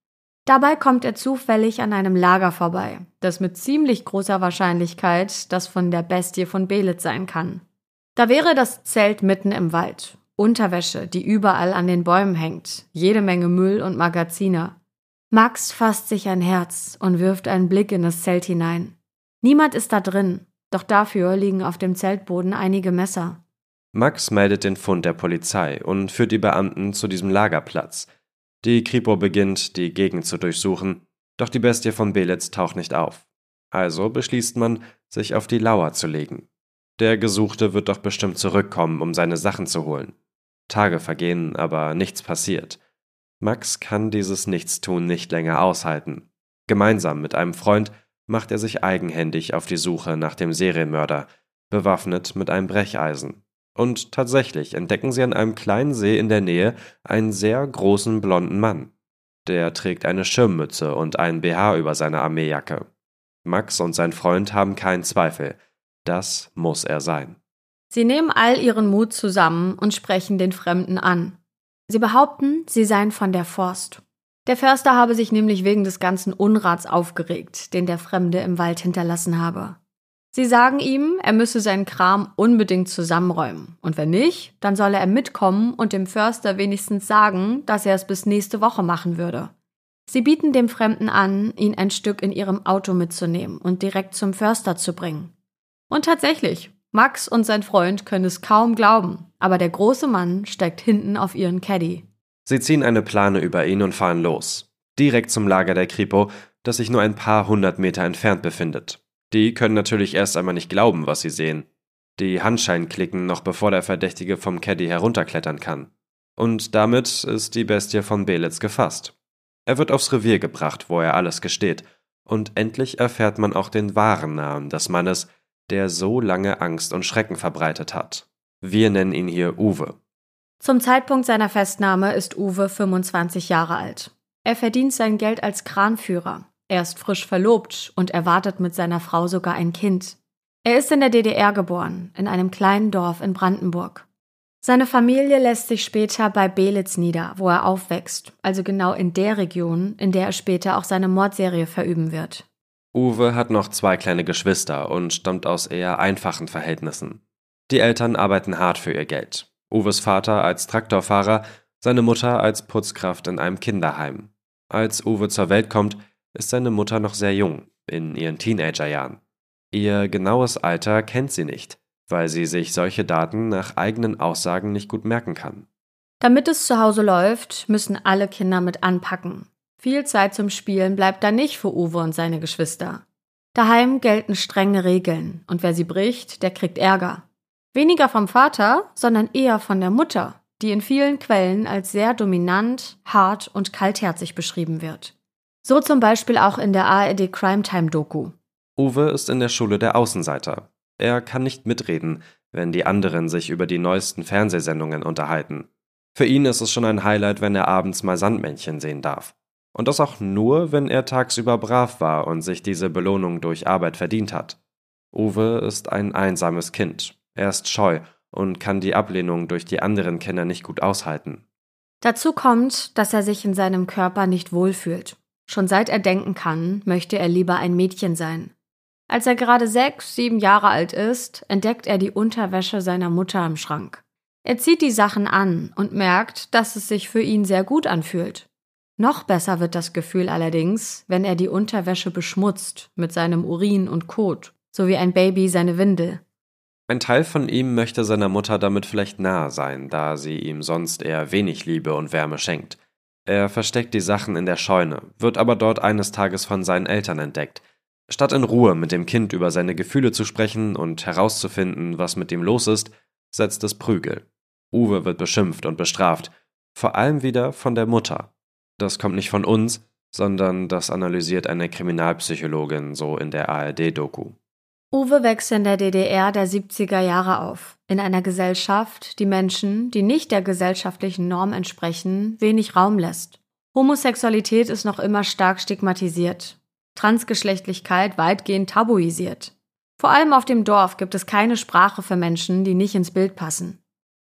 Dabei kommt er zufällig an einem Lager vorbei, das mit ziemlich großer Wahrscheinlichkeit das von der Bestie von Belitz sein kann. Da wäre das Zelt mitten im Wald, Unterwäsche, die überall an den Bäumen hängt, jede Menge Müll und Magazine. Max fasst sich ein Herz und wirft einen Blick in das Zelt hinein. Niemand ist da drin, doch dafür liegen auf dem Zeltboden einige Messer. Max meldet den Fund der Polizei und führt die Beamten zu diesem Lagerplatz. Die Kripo beginnt, die Gegend zu durchsuchen, doch die Bestie von Belitz taucht nicht auf. Also beschließt man, sich auf die Lauer zu legen. Der Gesuchte wird doch bestimmt zurückkommen, um seine Sachen zu holen. Tage vergehen, aber nichts passiert. Max kann dieses Nichtstun nicht länger aushalten. Gemeinsam mit einem Freund macht er sich eigenhändig auf die Suche nach dem Serienmörder, bewaffnet mit einem Brecheisen. Und tatsächlich entdecken sie an einem kleinen See in der Nähe einen sehr großen blonden Mann. Der trägt eine Schirmmütze und einen B H über seiner Armeejacke. Max und sein Freund haben keinen Zweifel. Das muss er sein. Sie nehmen all ihren Mut zusammen und sprechen den Fremden an. Sie behaupten, sie seien von der Forst. Der Förster habe sich nämlich wegen des ganzen Unrats aufgeregt, den der Fremde im Wald hinterlassen habe. Sie sagen ihm, er müsse seinen Kram unbedingt zusammenräumen. Und wenn nicht, dann solle er mitkommen und dem Förster wenigstens sagen, dass er es bis nächste Woche machen würde. Sie bieten dem Fremden an, ihn ein Stück in ihrem Auto mitzunehmen und direkt zum Förster zu bringen. Und tatsächlich, Max und sein Freund können es kaum glauben, aber der große Mann steigt hinten auf ihren Caddy. Sie ziehen eine Plane über ihn und fahren los. Direkt zum Lager der Kripo, das sich nur ein paar hundert Meter entfernt befindet. Die können natürlich erst einmal nicht glauben, was sie sehen. Die Handschellen klicken, noch bevor der Verdächtige vom Caddy herunterklettern kann. Und damit ist die Bestie von Belitz gefasst. Er wird aufs Revier gebracht, wo er alles gesteht. Und endlich erfährt man auch den wahren Namen des Mannes, der so lange Angst und Schrecken verbreitet hat. Wir nennen ihn hier Uwe. Zum Zeitpunkt seiner Festnahme ist Uwe fünfundzwanzig Jahre alt. Er verdient sein Geld als Kranführer. Er ist frisch verlobt und erwartet mit seiner Frau sogar ein Kind. Er ist in der D D R geboren, in einem kleinen Dorf in Brandenburg. Seine Familie lässt sich später bei Belitz nieder, wo er aufwächst, also genau in der Region, in der er später auch seine Mordserie verüben wird. Uwe hat noch zwei kleine Geschwister und stammt aus eher einfachen Verhältnissen. Die Eltern arbeiten hart für ihr Geld. Uwes Vater als Traktorfahrer, seine Mutter als Putzkraft in einem Kinderheim. Als Uwe zur Welt kommt, ist seine Mutter noch sehr jung, in ihren Teenagerjahren. Ihr genaues Alter kennt sie nicht, weil sie sich solche Daten nach eigenen Aussagen nicht gut merken kann. Damit es zu Hause läuft, müssen alle Kinder mit anpacken. Viel Zeit zum Spielen bleibt da nicht für Uwe und seine Geschwister. Daheim gelten strenge Regeln und wer sie bricht, der kriegt Ärger. Weniger vom Vater, sondern eher von der Mutter, die in vielen Quellen als sehr dominant, hart und kaltherzig beschrieben wird. So zum Beispiel auch in der A R D Crime-Time-Doku. Uwe ist in der Schule der Außenseiter. Er kann nicht mitreden, wenn die anderen sich über die neuesten Fernsehsendungen unterhalten. Für ihn ist es schon ein Highlight, wenn er abends mal Sandmännchen sehen darf. Und das auch nur, wenn er tagsüber brav war und sich diese Belohnung durch Arbeit verdient hat. Uwe ist ein einsames Kind. Er ist scheu und kann die Ablehnung durch die anderen Kinder nicht gut aushalten. Dazu kommt, dass er sich in seinem Körper nicht wohlfühlt. Schon seit er denken kann, möchte er lieber ein Mädchen sein. Als er gerade sechs, sieben Jahre alt ist, entdeckt er die Unterwäsche seiner Mutter im Schrank. Er zieht die Sachen an und merkt, dass es sich für ihn sehr gut anfühlt. Noch besser wird das Gefühl allerdings, wenn er die Unterwäsche beschmutzt mit seinem Urin und Kot, so wie ein Baby seine Windel. Ein Teil von ihm möchte seiner Mutter damit vielleicht nahe sein, da sie ihm sonst eher wenig Liebe und Wärme schenkt. Er versteckt die Sachen in der Scheune, wird aber dort eines Tages von seinen Eltern entdeckt. Statt in Ruhe mit dem Kind über seine Gefühle zu sprechen und herauszufinden, was mit ihm los ist, setzt es Prügel. Uwe wird beschimpft und bestraft, vor allem wieder von der Mutter. Das kommt nicht von uns, sondern das analysiert eine Kriminalpsychologin so in der A R D-Doku. Uwe wächst in der D D R der siebziger Jahre auf, in einer Gesellschaft, die Menschen, die nicht der gesellschaftlichen Norm entsprechen, wenig Raum lässt. Homosexualität ist noch immer stark stigmatisiert, Transgeschlechtlichkeit weitgehend tabuisiert. Vor allem auf dem Dorf gibt es keine Sprache für Menschen, die nicht ins Bild passen.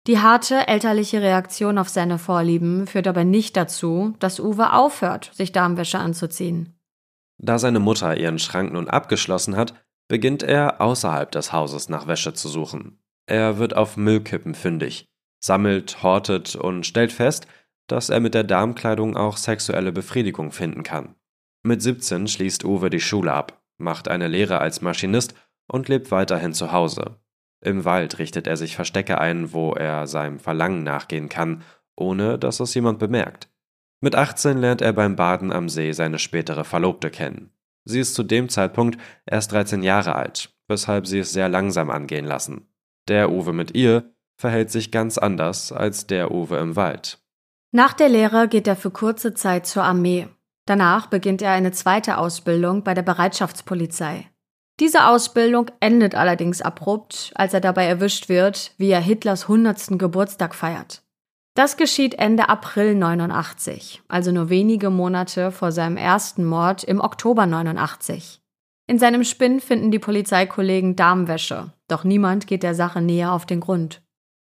Die harte elterliche Reaktion auf seine Vorlieben führt aber nicht dazu, dass Uwe aufhört, sich Darmwäsche anzuziehen. Da seine Mutter ihren Schrank nun abgeschlossen hat, beginnt er außerhalb des Hauses nach Wäsche zu suchen. Er wird auf Müllkippen fündig, sammelt, hortet und stellt fest, dass er mit der Darmkleidung auch sexuelle Befriedigung finden kann. Mit siebzehn schließt Uwe die Schule ab, macht eine Lehre als Maschinist und lebt weiterhin zu Hause. Im Wald richtet er sich Verstecke ein, wo er seinem Verlangen nachgehen kann, ohne dass es jemand bemerkt. Mit achtzehn lernt er beim Baden am See seine spätere Verlobte kennen. Sie ist zu dem Zeitpunkt erst dreizehn Jahre alt, weshalb sie es sehr langsam angehen lassen. Der Uwe mit ihr verhält sich ganz anders als der Uwe im Wald. Nach der Lehre geht er für kurze Zeit zur Armee. Danach beginnt er eine zweite Ausbildung bei der Bereitschaftspolizei. Diese Ausbildung endet allerdings abrupt, als er dabei erwischt wird, wie er Hitlers hundertsten Geburtstag feiert. Das geschieht Ende April neunundachtzig, also nur wenige Monate vor seinem ersten Mord im Oktober neunundachtzig. In seinem Spind finden die Polizeikollegen Darmwäsche, doch niemand geht der Sache näher auf den Grund.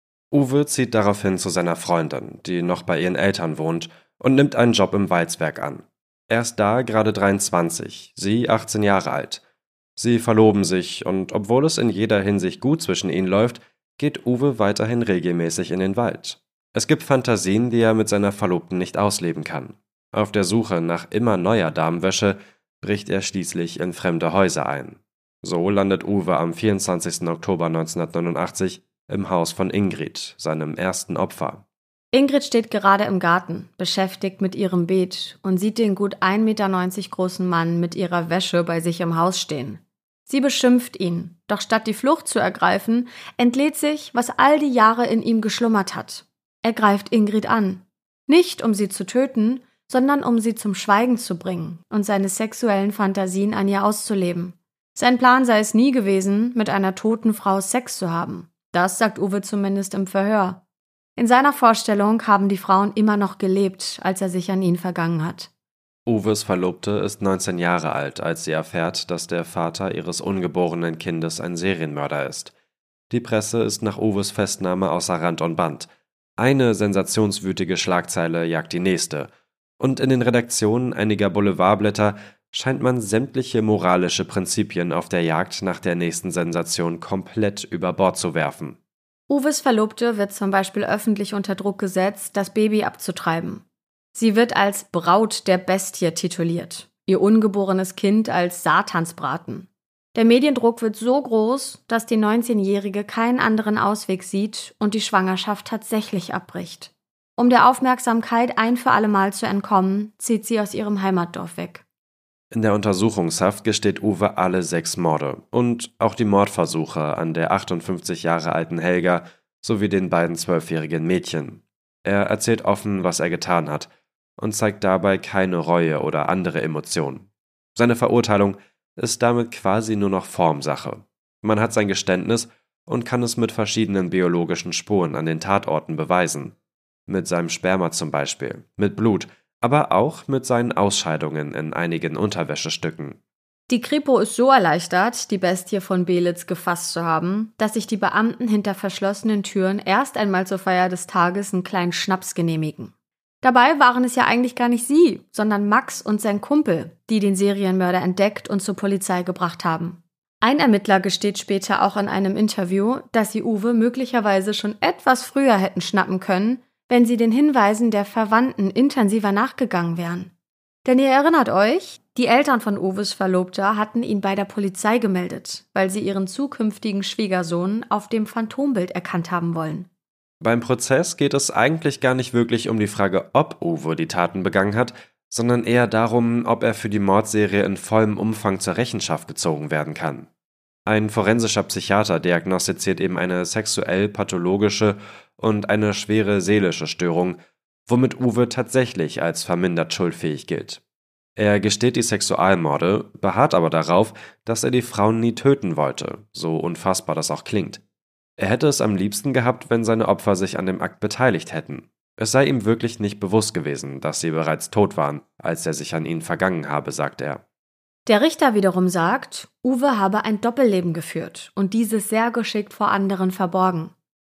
Uwe zieht daraufhin zu seiner Freundin, die noch bei ihren Eltern wohnt, und nimmt einen Job im Walzwerk an. Er ist da gerade dreiundzwanzig, sie achtzehn Jahre alt. Sie verloben sich und obwohl es in jeder Hinsicht gut zwischen ihnen läuft, geht Uwe weiterhin regelmäßig in den Wald. Es gibt Fantasien, die er mit seiner Verlobten nicht ausleben kann. Auf der Suche nach immer neuer Darmwäsche bricht er schließlich in fremde Häuser ein. So landet Uwe am vierundzwanzigsten Oktober neunzehnhundertneunundachtzig im Haus von Ingrid, seinem ersten Opfer. Ingrid steht gerade im Garten, beschäftigt mit ihrem Beet und sieht den gut ein Meter neunzig großen Mann mit ihrer Wäsche bei sich im Haus stehen. Sie beschimpft ihn, doch statt die Flucht zu ergreifen, entlädt sich, was all die Jahre in ihm geschlummert hat. Er greift Ingrid an. Nicht, um sie zu töten, sondern um sie zum Schweigen zu bringen und seine sexuellen Fantasien an ihr auszuleben. Sein Plan sei es nie gewesen, mit einer toten Frau Sex zu haben. Das sagt Uwe zumindest im Verhör. In seiner Vorstellung haben die Frauen immer noch gelebt, als er sich an ihn vergangen hat. Uwes Verlobte ist neunzehn Jahre alt, als sie erfährt, dass der Vater ihres ungeborenen Kindes ein Serienmörder ist. Die Presse ist nach Uwes Festnahme außer Rand und Band. Eine sensationswütige Schlagzeile jagt die nächste. Und in den Redaktionen einiger Boulevardblätter scheint man sämtliche moralische Prinzipien auf der Jagd nach der nächsten Sensation komplett über Bord zu werfen. Uwes Verlobte wird zum Beispiel öffentlich unter Druck gesetzt, das Baby abzutreiben. Sie wird als Braut der Bestie tituliert, ihr ungeborenes Kind als Satansbraten. Der Mediendruck wird so groß, dass die neunzehnjährige keinen anderen Ausweg sieht und die Schwangerschaft tatsächlich abbricht. Um der Aufmerksamkeit ein für alle Mal zu entkommen, zieht sie aus ihrem Heimatdorf weg. In der Untersuchungshaft gesteht Uwe alle sechs Morde und auch die Mordversuche an der achtundfünfzig Jahre alten Helga sowie den beiden zwölfjährigen Mädchen. Er erzählt offen, was er getan hat und zeigt dabei keine Reue oder andere Emotionen. Seine Verurteilung ist damit quasi nur noch Formsache. Man hat sein Geständnis und kann es mit verschiedenen biologischen Spuren an den Tatorten beweisen. Mit seinem Sperma zum Beispiel, mit Blut, aber auch mit seinen Ausscheidungen in einigen Unterwäschestücken. Die Kripo ist so erleichtert, die Bestie von Belitz gefasst zu haben, dass sich die Beamten hinter verschlossenen Türen erst einmal zur Feier des Tages einen kleinen Schnaps genehmigen. Dabei waren es ja eigentlich gar nicht sie, sondern Max und sein Kumpel, die den Serienmörder entdeckt und zur Polizei gebracht haben. Ein Ermittler gesteht später auch in einem Interview, dass sie Uwe möglicherweise schon etwas früher hätten schnappen können, wenn sie den Hinweisen der Verwandten intensiver nachgegangen wären. Denn ihr erinnert euch, die Eltern von Uwes Verlobter hatten ihn bei der Polizei gemeldet, weil sie ihren zukünftigen Schwiegersohn auf dem Phantombild erkannt haben wollen. Beim Prozess geht es eigentlich gar nicht wirklich um die Frage, ob Uwe die Taten begangen hat, sondern eher darum, ob er für die Mordserie in vollem Umfang zur Rechenschaft gezogen werden kann. Ein forensischer Psychiater diagnostiziert eben eine sexuell-pathologische und eine schwere seelische Störung, womit Uwe tatsächlich als vermindert schuldfähig gilt. Er gesteht die Sexualmorde, beharrt aber darauf, dass er die Frauen nie töten wollte, so unfassbar das auch klingt. Er hätte es am liebsten gehabt, wenn seine Opfer sich an dem Akt beteiligt hätten. Es sei ihm wirklich nicht bewusst gewesen, dass sie bereits tot waren, als er sich an ihnen vergangen habe, sagt er. Der Richter wiederum sagt, Uwe habe ein Doppelleben geführt und dieses sehr geschickt vor anderen verborgen.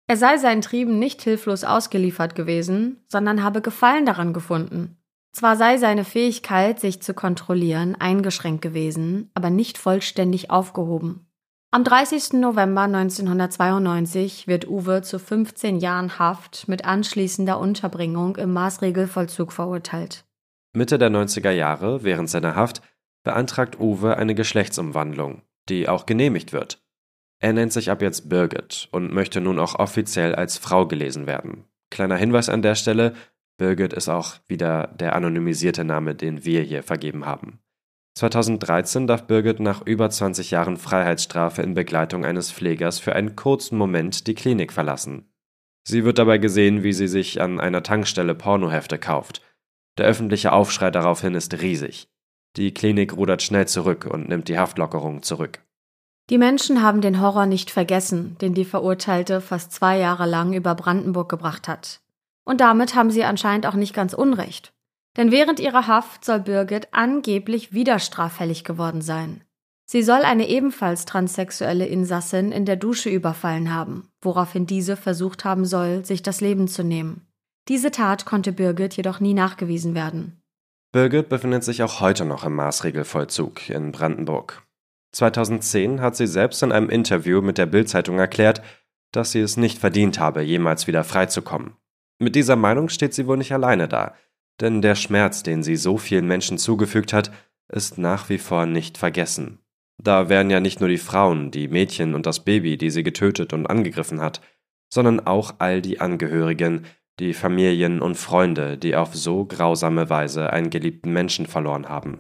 Er sei seinen Trieben nicht hilflos ausgeliefert gewesen, sondern habe Gefallen daran gefunden. Zwar sei seine Fähigkeit, sich zu kontrollieren, eingeschränkt gewesen, aber nicht vollständig aufgehoben. Am dreißigsten November neunzehnhundertzweiundneunzig wird Uwe zu fünfzehn Jahren Haft mit anschließender Unterbringung im Maßregelvollzug verurteilt. Mitte der neunziger Jahre, während seiner Haft, beantragt Uwe eine Geschlechtsumwandlung, die auch genehmigt wird. Er nennt sich ab jetzt Birgit und möchte nun auch offiziell als Frau gelesen werden. Kleiner Hinweis an der Stelle: Birgit ist auch wieder der anonymisierte Name, den wir hier vergeben haben. zweitausenddreizehn darf Birgit nach über zwanzig Jahren Freiheitsstrafe in Begleitung eines Pflegers für einen kurzen Moment die Klinik verlassen. Sie wird dabei gesehen, wie sie sich an einer Tankstelle Pornohefte kauft. Der öffentliche Aufschrei daraufhin ist riesig. Die Klinik rudert schnell zurück und nimmt die Haftlockerung zurück. Die Menschen haben den Horror nicht vergessen, den die Verurteilte fast zwei Jahre lang über Brandenburg gebracht hat. Und damit haben sie anscheinend auch nicht ganz Unrecht. Denn während ihrer Haft soll Birgit angeblich wieder straffällig geworden sein. Sie soll eine ebenfalls transsexuelle Insassin in der Dusche überfallen haben, woraufhin diese versucht haben soll, sich das Leben zu nehmen. Diese Tat konnte Birgit jedoch nie nachgewiesen werden. Birgit befindet sich auch heute noch im Maßregelvollzug in Brandenburg. zweitausendzehn hat sie selbst in einem Interview mit der Bild-Zeitung erklärt, dass sie es nicht verdient habe, jemals wieder freizukommen. Mit dieser Meinung steht sie wohl nicht alleine da, denn der Schmerz, den sie so vielen Menschen zugefügt hat, ist nach wie vor nicht vergessen. Da wären ja nicht nur die Frauen, die Mädchen und das Baby, die sie getötet und angegriffen hat, sondern auch all die Angehörigen, die Familien und Freunde, die auf so grausame Weise einen geliebten Menschen verloren haben.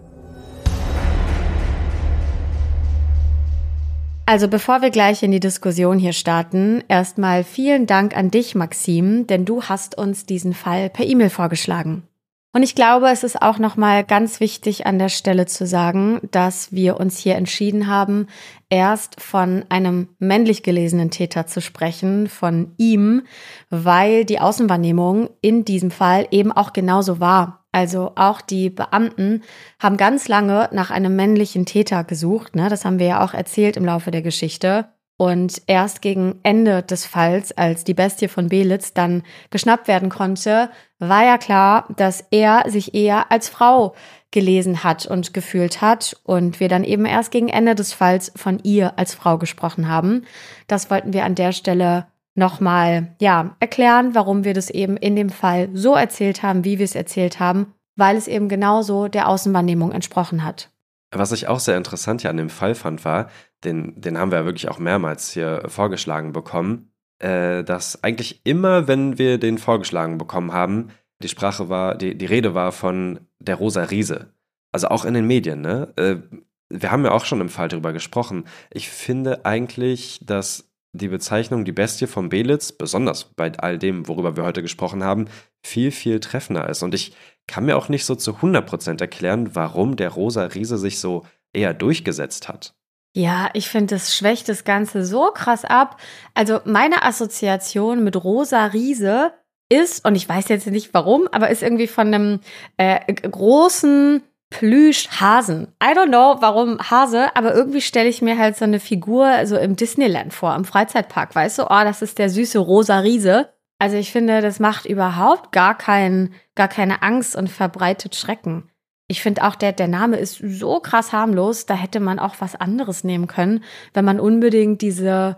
Also bevor wir gleich in die Diskussion hier starten, erstmal vielen Dank an dich, Maxim, denn du hast uns diesen Fall per E-Mail vorgeschlagen. Und ich glaube, es ist auch nochmal ganz wichtig an der Stelle zu sagen, dass wir uns hier entschieden haben, erst von einem männlich gelesenen Täter zu sprechen, von ihm, weil die Außenwahrnehmung in diesem Fall eben auch genauso war. Also auch die Beamten haben ganz lange nach einem männlichen Täter gesucht, ne? Das haben wir ja auch erzählt im Laufe der Geschichte. Und erst gegen Ende des Falls, als die Bestie von Belitz dann geschnappt werden konnte, war ja klar, dass er sich eher als Frau gelesen hat und gefühlt hat und wir dann eben erst gegen Ende des Falls von ihr als Frau gesprochen haben. Das wollten wir an der Stelle nochmal, ja, erklären, warum wir das eben in dem Fall so erzählt haben, wie wir es erzählt haben, weil es eben genauso der Außenwahrnehmung entsprochen hat. Was ich auch sehr interessant hier an dem Fall fand, war, den, den haben wir ja wirklich auch mehrmals hier vorgeschlagen bekommen, äh, dass eigentlich immer, wenn wir den vorgeschlagen bekommen haben, die Sprache war, die, die Rede war von der Rosa Riese. Also auch in den Medien, ne? Äh, wir haben ja auch schon im Fall drüber gesprochen. Ich finde eigentlich, dass die Bezeichnung die Bestie von Belitz, besonders bei all dem, worüber wir heute gesprochen haben, viel, viel treffender ist. Und ich kann mir auch nicht so zu hundert Prozent erklären, warum der Rosa Riese sich so eher durchgesetzt hat. Ja, ich finde, das schwächt das Ganze so krass ab. Also meine Assoziation mit Rosa Riese ist, und ich weiß jetzt nicht warum, aber ist irgendwie von einem äh, großen Plüschhasen. I don't know, warum Hase, aber irgendwie stelle ich mir halt so eine Figur so im Disneyland vor, im Freizeitpark, weißt du? Oh, das ist der süße Rosa Riese. Also ich finde, das macht überhaupt gar kein, gar keine Angst und verbreitet Schrecken. Ich finde auch, der, der Name ist so krass harmlos, da hätte man auch was anderes nehmen können, wenn man unbedingt diese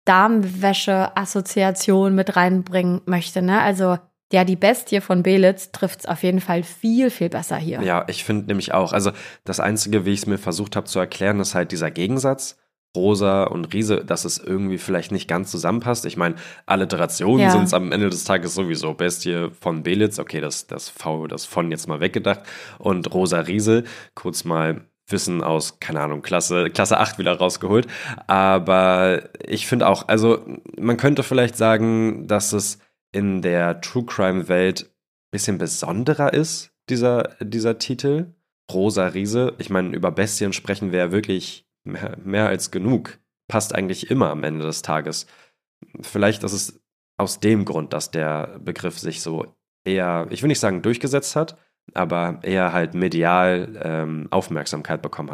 Damenwäsche-Assoziation mit reinbringen möchte, ne? Also ja, die Bestie von Belitz trifft es auf jeden Fall viel, viel besser hier. Ja, ich finde nämlich auch. Also das Einzige, wie ich es mir versucht habe zu erklären, ist halt dieser Gegensatz. Rosa und Riese, dass es irgendwie vielleicht nicht ganz zusammenpasst. Ich meine, Alliterationen Ja. sind es am Ende des Tages sowieso. Bestie von Belitz, okay, das, das V, das von jetzt mal weggedacht. Und Rosa Riese, kurz mal Wissen aus, keine Ahnung, Klasse, Klasse acht wieder rausgeholt. Aber ich finde auch, also man könnte vielleicht sagen, dass es in der True-Crime-Welt ein bisschen besonderer ist, dieser, dieser Titel. Rosa Riese, ich meine, über Bestien sprechen wir ja wirklich mehr, mehr als genug. Passt eigentlich immer am Ende des Tages. Vielleicht ist es aus dem Grund, dass der Begriff sich so eher, ich will nicht sagen durchgesetzt hat, aber eher halt medial ähm, Aufmerksamkeit bekommen hat.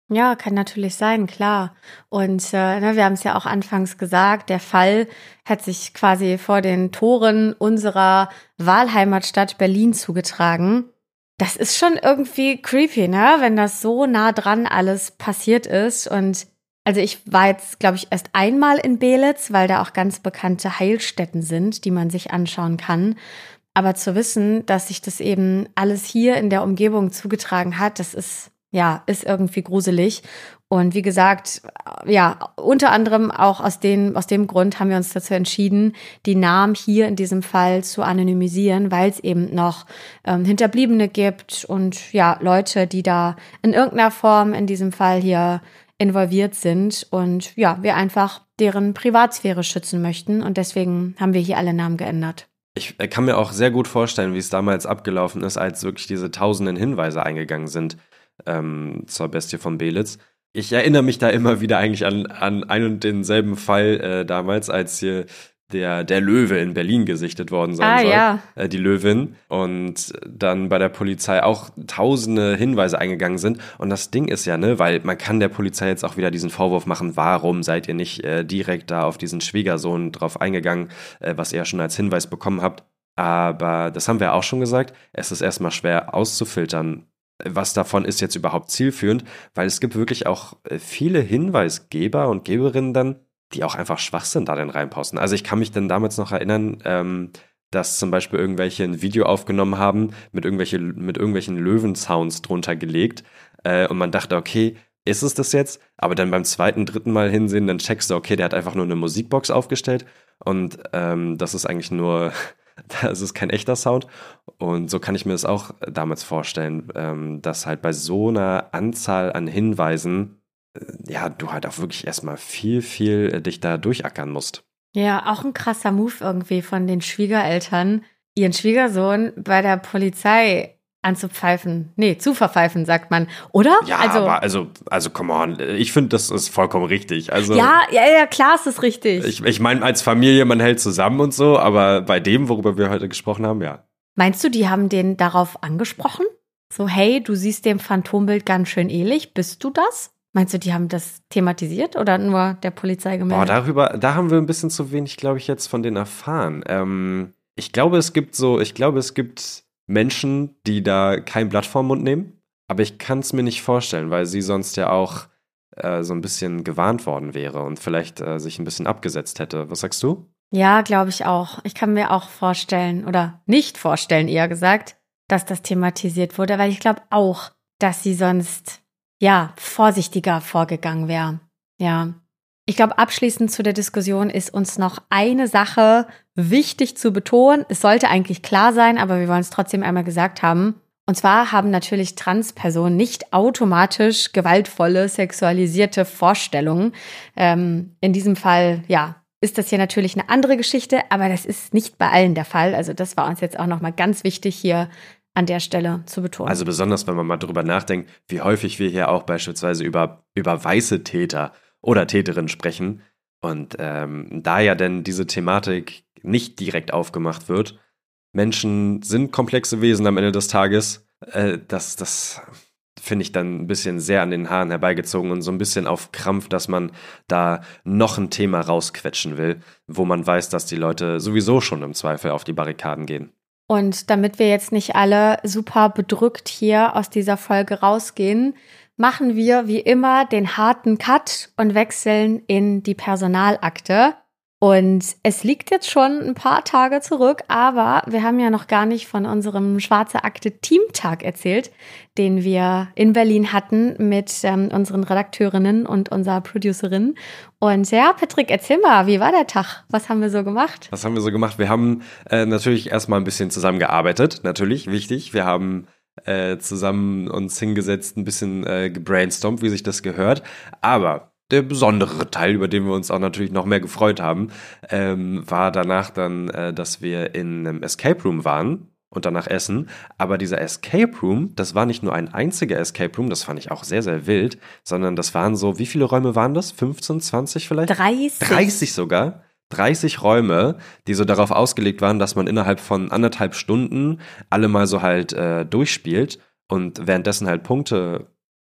Ja, kann natürlich sein, klar. Und äh, ne, wir haben es ja auch anfangs gesagt, der Fall hat sich quasi vor den Toren unserer Wahlheimatstadt Berlin zugetragen. Das ist schon irgendwie creepy, ne? Wenn das so nah dran alles passiert ist. Und also ich war jetzt, glaube ich, erst einmal in Belitz, weil da auch ganz bekannte Heilstätten sind, die man sich anschauen kann. Aber zu wissen, dass sich das eben alles hier in der Umgebung zugetragen hat, das ist, ja, ist irgendwie gruselig. Und wie gesagt, ja, unter anderem auch aus, den, aus dem Grund haben wir uns dazu entschieden, die Namen hier in diesem Fall zu anonymisieren, weil es eben noch ähm, Hinterbliebene gibt und ja, Leute, die da in irgendeiner Form in diesem Fall hier involviert sind und ja, wir einfach deren Privatsphäre schützen möchten und deswegen haben wir hier alle Namen geändert. Ich kann mir auch sehr gut vorstellen, wie es damals abgelaufen ist, als wirklich diese tausenden Hinweise eingegangen sind ähm, zur Bestie von Belitz. Ich erinnere mich da immer wieder eigentlich an, an einen und denselben Fall äh, damals, als hier der, der Löwe in Berlin gesichtet worden sein ah, soll, ja. äh, die Löwin, und dann bei der Polizei auch tausende Hinweise eingegangen sind. Und das Ding ist ja, ne, weil man kann der Polizei jetzt auch wieder diesen Vorwurf machen, warum seid ihr nicht äh, direkt da auf diesen Schwiegersohn drauf eingegangen, äh, was ihr ja schon als Hinweis bekommen habt. Aber das haben wir auch schon gesagt, es ist erstmal schwer auszufiltern, was davon ist jetzt überhaupt zielführend, weil es gibt wirklich auch viele Hinweisgeber und Geberinnen dann, die auch einfach Schwachsinn da dann reinposten. Also ich kann mich dann damals noch erinnern, ähm, dass zum Beispiel irgendwelche ein Video aufgenommen haben, mit, irgendwelche, mit irgendwelchen Löwensounds drunter gelegt äh, und man dachte, okay, ist es das jetzt? Aber dann beim zweiten, dritten Mal hinsehen, dann checkst du, okay, der hat einfach nur eine Musikbox aufgestellt und ähm, das ist eigentlich nur, das ist kein echter Sound. Und so kann ich mir das auch damals vorstellen, ähm, dass halt bei so einer Anzahl an Hinweisen ja, du halt auch wirklich erstmal viel, viel äh, dich da durchackern musst. Ja, auch ein krasser Move irgendwie von den Schwiegereltern, ihren Schwiegersohn bei der Polizei anzupfeifen. Nee, zu verpfeifen, sagt man. Oder? Ja, also, aber also, also come on, ich finde, das ist vollkommen richtig. Also, ja, ja, ja, klar ist es richtig. Ich, ich meine, als Familie, man hält zusammen und so, aber bei dem, worüber wir heute gesprochen haben, ja. Meinst du, die haben den darauf angesprochen? So, hey, du siehst dem Phantombild ganz schön ähnlich, bist du das? Meinst du, die haben das thematisiert oder nur der Polizei gemeldet? Boah, darüber, da haben wir ein bisschen zu wenig, glaube ich, jetzt von denen erfahren. Ähm, ich glaube, es gibt so, ich glaube, es gibt Menschen, die da kein Blatt vorm Mund nehmen, aber ich kann es mir nicht vorstellen, weil sie sonst ja auch äh, so ein bisschen gewarnt worden wäre und vielleicht äh, sich ein bisschen abgesetzt hätte. Was sagst du? Ja, glaube ich auch. Ich kann mir auch vorstellen, oder nicht vorstellen, eher gesagt, dass das thematisiert wurde, weil ich glaube auch, dass sie sonst ja, vorsichtiger vorgegangen wäre. Ja. Ich glaube, abschließend zu der Diskussion ist uns noch eine Sache wichtig zu betonen. Es sollte eigentlich klar sein, aber wir wollen es trotzdem einmal gesagt haben. Und zwar haben natürlich Transpersonen nicht automatisch gewaltvolle, sexualisierte Vorstellungen. Ähm, in diesem Fall, ja, ist das hier natürlich eine andere Geschichte, aber das ist nicht bei allen der Fall. Also das war uns jetzt auch nochmal ganz wichtig hier an der Stelle zu betonen. Also besonders, wenn man mal drüber nachdenkt, wie häufig wir hier auch beispielsweise über, über weiße Täter oder Täterinnen sprechen und ähm, da ja denn diese Thematik nicht direkt aufgemacht wird. Menschen sind komplexe Wesen am Ende des Tages. Äh, das das finde ich dann ein bisschen sehr an den Haaren herbeigezogen und so ein bisschen auf Krampf, dass man da noch ein Thema rausquetschen will, wo man weiß, dass die Leute sowieso schon im Zweifel auf die Barrikaden gehen. Und damit wir jetzt nicht alle super bedrückt hier aus dieser Folge rausgehen, machen wir wie immer den harten Cut und wechseln in die Personalakte. Und es liegt jetzt schon ein paar Tage zurück, aber wir haben ja noch gar nicht von unserem Schwarze Akte Teamtag erzählt, den wir in Berlin hatten mit ähm, unseren Redakteurinnen und unserer Producerin. Und ja, Patrick, erzähl mal, wie war der Tag? Was haben wir so gemacht? Was haben wir so gemacht? Wir haben äh, natürlich erstmal ein bisschen zusammengearbeitet, natürlich, wichtig. Wir haben äh, zusammen uns hingesetzt, ein bisschen äh, gebrainstormt, wie sich das gehört. Aber der besondere Teil, über den wir uns auch natürlich noch mehr gefreut haben, ähm, war danach dann, äh, dass wir in einem Escape Room waren und danach essen. Aber dieser Escape Room, das war nicht nur ein einziger Escape Room, das fand ich auch sehr, sehr wild, sondern das waren so, wie viele Räume waren das? fünfzehn, zwanzig vielleicht? dreißig. dreißig sogar. dreißig Räume, die so darauf ausgelegt waren, dass man innerhalb von anderthalb Stunden alle mal so halt äh, durchspielt und währenddessen halt Punkte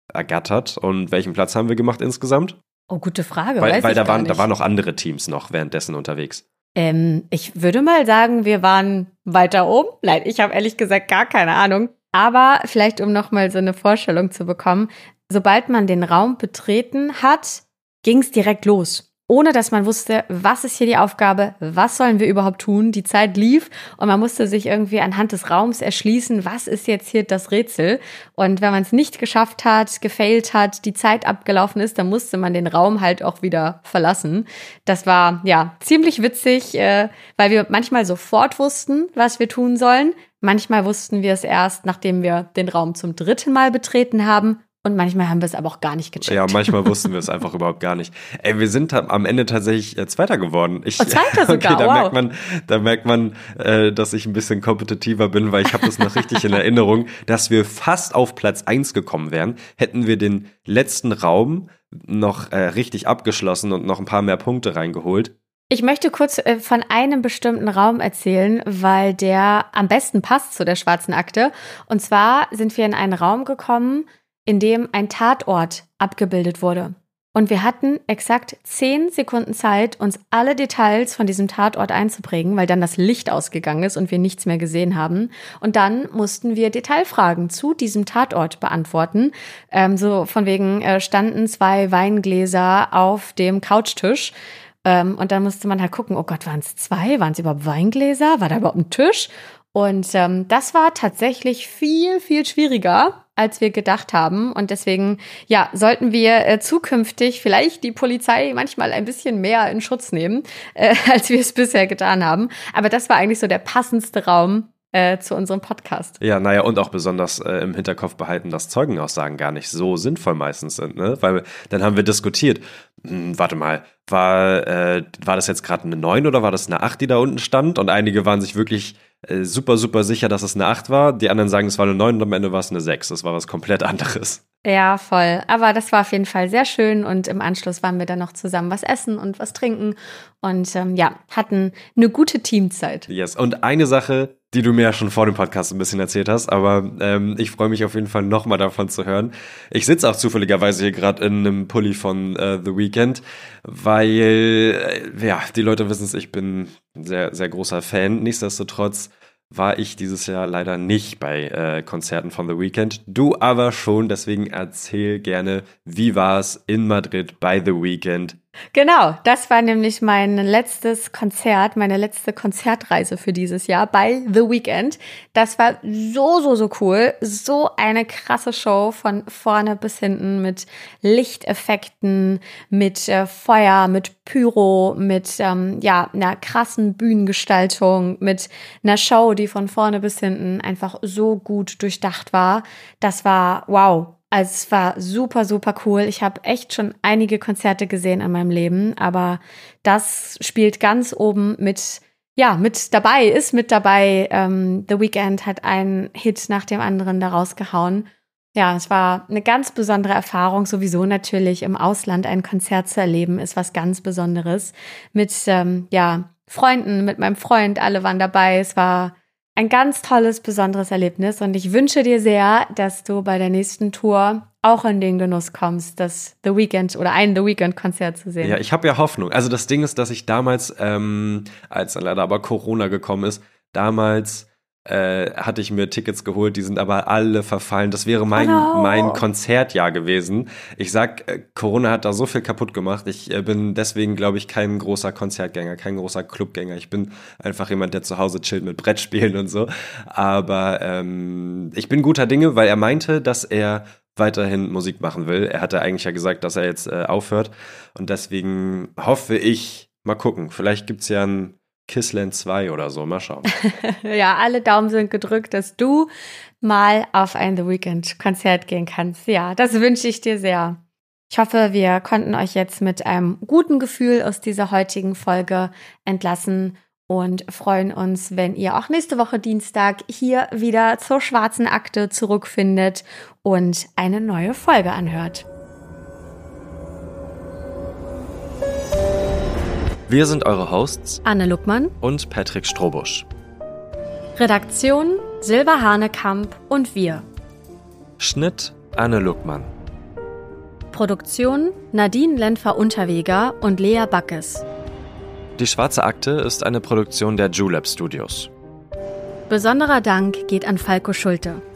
ergattert. Und welchen Platz haben wir gemacht insgesamt? Oh, gute Frage. Weil, weiß weil ich da, gar waren, nicht. da waren noch andere Teams noch währenddessen unterwegs. Ähm, ich würde mal sagen, wir waren weiter oben. Nein, ich habe ehrlich gesagt gar keine Ahnung. Aber vielleicht, um nochmal so eine Vorstellung zu bekommen, sobald man den Raum betreten hat, ging es direkt los. Ohne dass man wusste, was ist hier die Aufgabe, was sollen wir überhaupt tun. Die Zeit lief und man musste sich irgendwie anhand des Raums erschließen, was ist jetzt hier das Rätsel. Und wenn man es nicht geschafft hat, gefailt hat, die Zeit abgelaufen ist, dann musste man den Raum halt auch wieder verlassen. Das war ja ziemlich witzig, äh, weil wir manchmal sofort wussten, was wir tun sollen. Manchmal wussten wir es erst, nachdem wir den Raum zum dritten Mal betreten haben. Und manchmal haben wir es aber auch gar nicht gecheckt. Ja, manchmal wussten wir es einfach überhaupt gar nicht. Ey, wir sind am Ende tatsächlich äh, Zweiter geworden. Ich, oh, Zweiter sogar, okay, da wow. merkt man, da merkt man, äh, dass ich ein bisschen kompetitiver bin, weil ich habe das noch richtig in Erinnerung, dass wir fast auf Platz eins gekommen wären, hätten wir den letzten Raum noch äh, richtig abgeschlossen und noch ein paar mehr Punkte reingeholt. Ich möchte kurz äh, von einem bestimmten Raum erzählen, weil der am besten passt zu der schwarzen Akte. Und zwar sind wir in einen Raum gekommen, in dem ein Tatort abgebildet wurde. Und wir hatten exakt zehn Sekunden Zeit, uns alle Details von diesem Tatort einzuprägen, weil dann das Licht ausgegangen ist und wir nichts mehr gesehen haben. Und dann mussten wir Detailfragen zu diesem Tatort beantworten. Ähm, so von wegen äh, standen zwei Weingläser auf dem Couchtisch. Ähm, und dann musste man halt gucken, oh Gott, waren es zwei? Waren es überhaupt Weingläser? War da überhaupt ein Tisch? Und ähm, das war tatsächlich viel, viel schwieriger, als wir gedacht haben. Und deswegen, ja, sollten wir äh, zukünftig vielleicht die Polizei manchmal ein bisschen mehr in Schutz nehmen, äh, als wir es bisher getan haben. Aber das war eigentlich so der passendste Raum äh, zu unserem Podcast. Ja, naja, und auch besonders äh, im Hinterkopf behalten, dass Zeugenaussagen gar nicht so sinnvoll meistens sind, ne? Weil dann haben wir diskutiert, hm, warte mal, war, äh, war das jetzt gerade eine neun oder war das eine acht, die da unten stand? Und einige waren sich wirklich äh, super, super sicher, dass es eine acht war. Die anderen sagen, es war eine neun und am Ende war es eine sechs. Das war was komplett anderes. Ja, voll. Aber das war auf jeden Fall sehr schön und im Anschluss waren wir dann noch zusammen was essen und was trinken und ähm, ja, hatten eine gute Teamzeit. Yes. Und eine Sache, die du mir ja schon vor dem Podcast ein bisschen erzählt hast, aber ähm, ich freue mich auf jeden Fall nochmal davon zu hören. Ich sitze auch zufälligerweise hier gerade in einem Pulli von äh, The Weeknd, weil, äh, ja, die Leute wissen es, ich bin ein sehr, sehr großer Fan. Nichtsdestotrotz war ich dieses Jahr leider nicht bei äh, Konzerten von The Weeknd. Du aber schon, deswegen erzähl gerne, wie war es in Madrid bei The Weeknd? Genau, das war nämlich mein letztes Konzert, meine letzte Konzertreise für dieses Jahr bei The Weeknd. Das war so, so, so cool. So eine krasse Show von vorne bis hinten mit Lichteffekten, mit äh, Feuer, mit Pyro, mit ähm, ja einer krassen Bühnengestaltung, mit einer Show, die von vorne bis hinten einfach so gut durchdacht war. Das war wow. Also es war super, super cool. Ich habe echt schon einige Konzerte gesehen in meinem Leben, aber das spielt ganz oben mit, ja, mit dabei, ist mit dabei. Ähm, The Weeknd hat einen Hit nach dem anderen da rausgehauen. Ja, es war eine ganz besondere Erfahrung. Sowieso natürlich im Ausland ein Konzert zu erleben, ist was ganz Besonderes. Mit, ähm, ja, Freunden, mit meinem Freund, alle waren dabei. Es war ein ganz tolles, besonderes Erlebnis und ich wünsche dir sehr, dass du bei der nächsten Tour auch in den Genuss kommst, das The Weeknd oder ein The Weeknd-Konzert zu sehen. Ja, ich habe ja Hoffnung. Also das Ding ist, dass ich damals, ähm, als dann leider aber Corona gekommen ist, damals äh, hatte ich mir Tickets geholt, die sind aber alle verfallen. Das wäre mein, oh no. mein Konzertjahr gewesen. Ich sag, äh, Corona hat da so viel kaputt gemacht. Ich äh, bin deswegen, glaube ich, kein großer Konzertgänger, kein großer Clubgänger. Ich bin einfach jemand, der zu Hause chillt mit Brettspielen und so. Aber ähm, ich bin guter Dinge, weil er meinte, dass er weiterhin Musik machen will. Er hatte eigentlich ja gesagt, dass er jetzt äh, aufhört. Und deswegen hoffe ich, mal gucken, vielleicht gibt's ja ein Kissland zwei oder so, mal schauen. Ja, alle Daumen sind gedrückt, dass du mal auf ein The Weeknd-Konzert gehen kannst. Ja, das wünsche ich dir sehr. Ich hoffe, wir konnten euch jetzt mit einem guten Gefühl aus dieser heutigen Folge entlassen und freuen uns, wenn ihr auch nächste Woche Dienstag hier wieder zur schwarzen Akte zurückfindet und eine neue Folge anhört. Wir sind eure Hosts Anne Luckmann und Patrick Strobusch. Redaktion Silva Hanekamp und wir. Schnitt Anne Luckmann. Produktion Nadine Lentfer-Unterweger und Lea Backes. Die Schwarze Akte ist eine Produktion der Julep Studios. Besonderer Dank geht an Falco Schulte.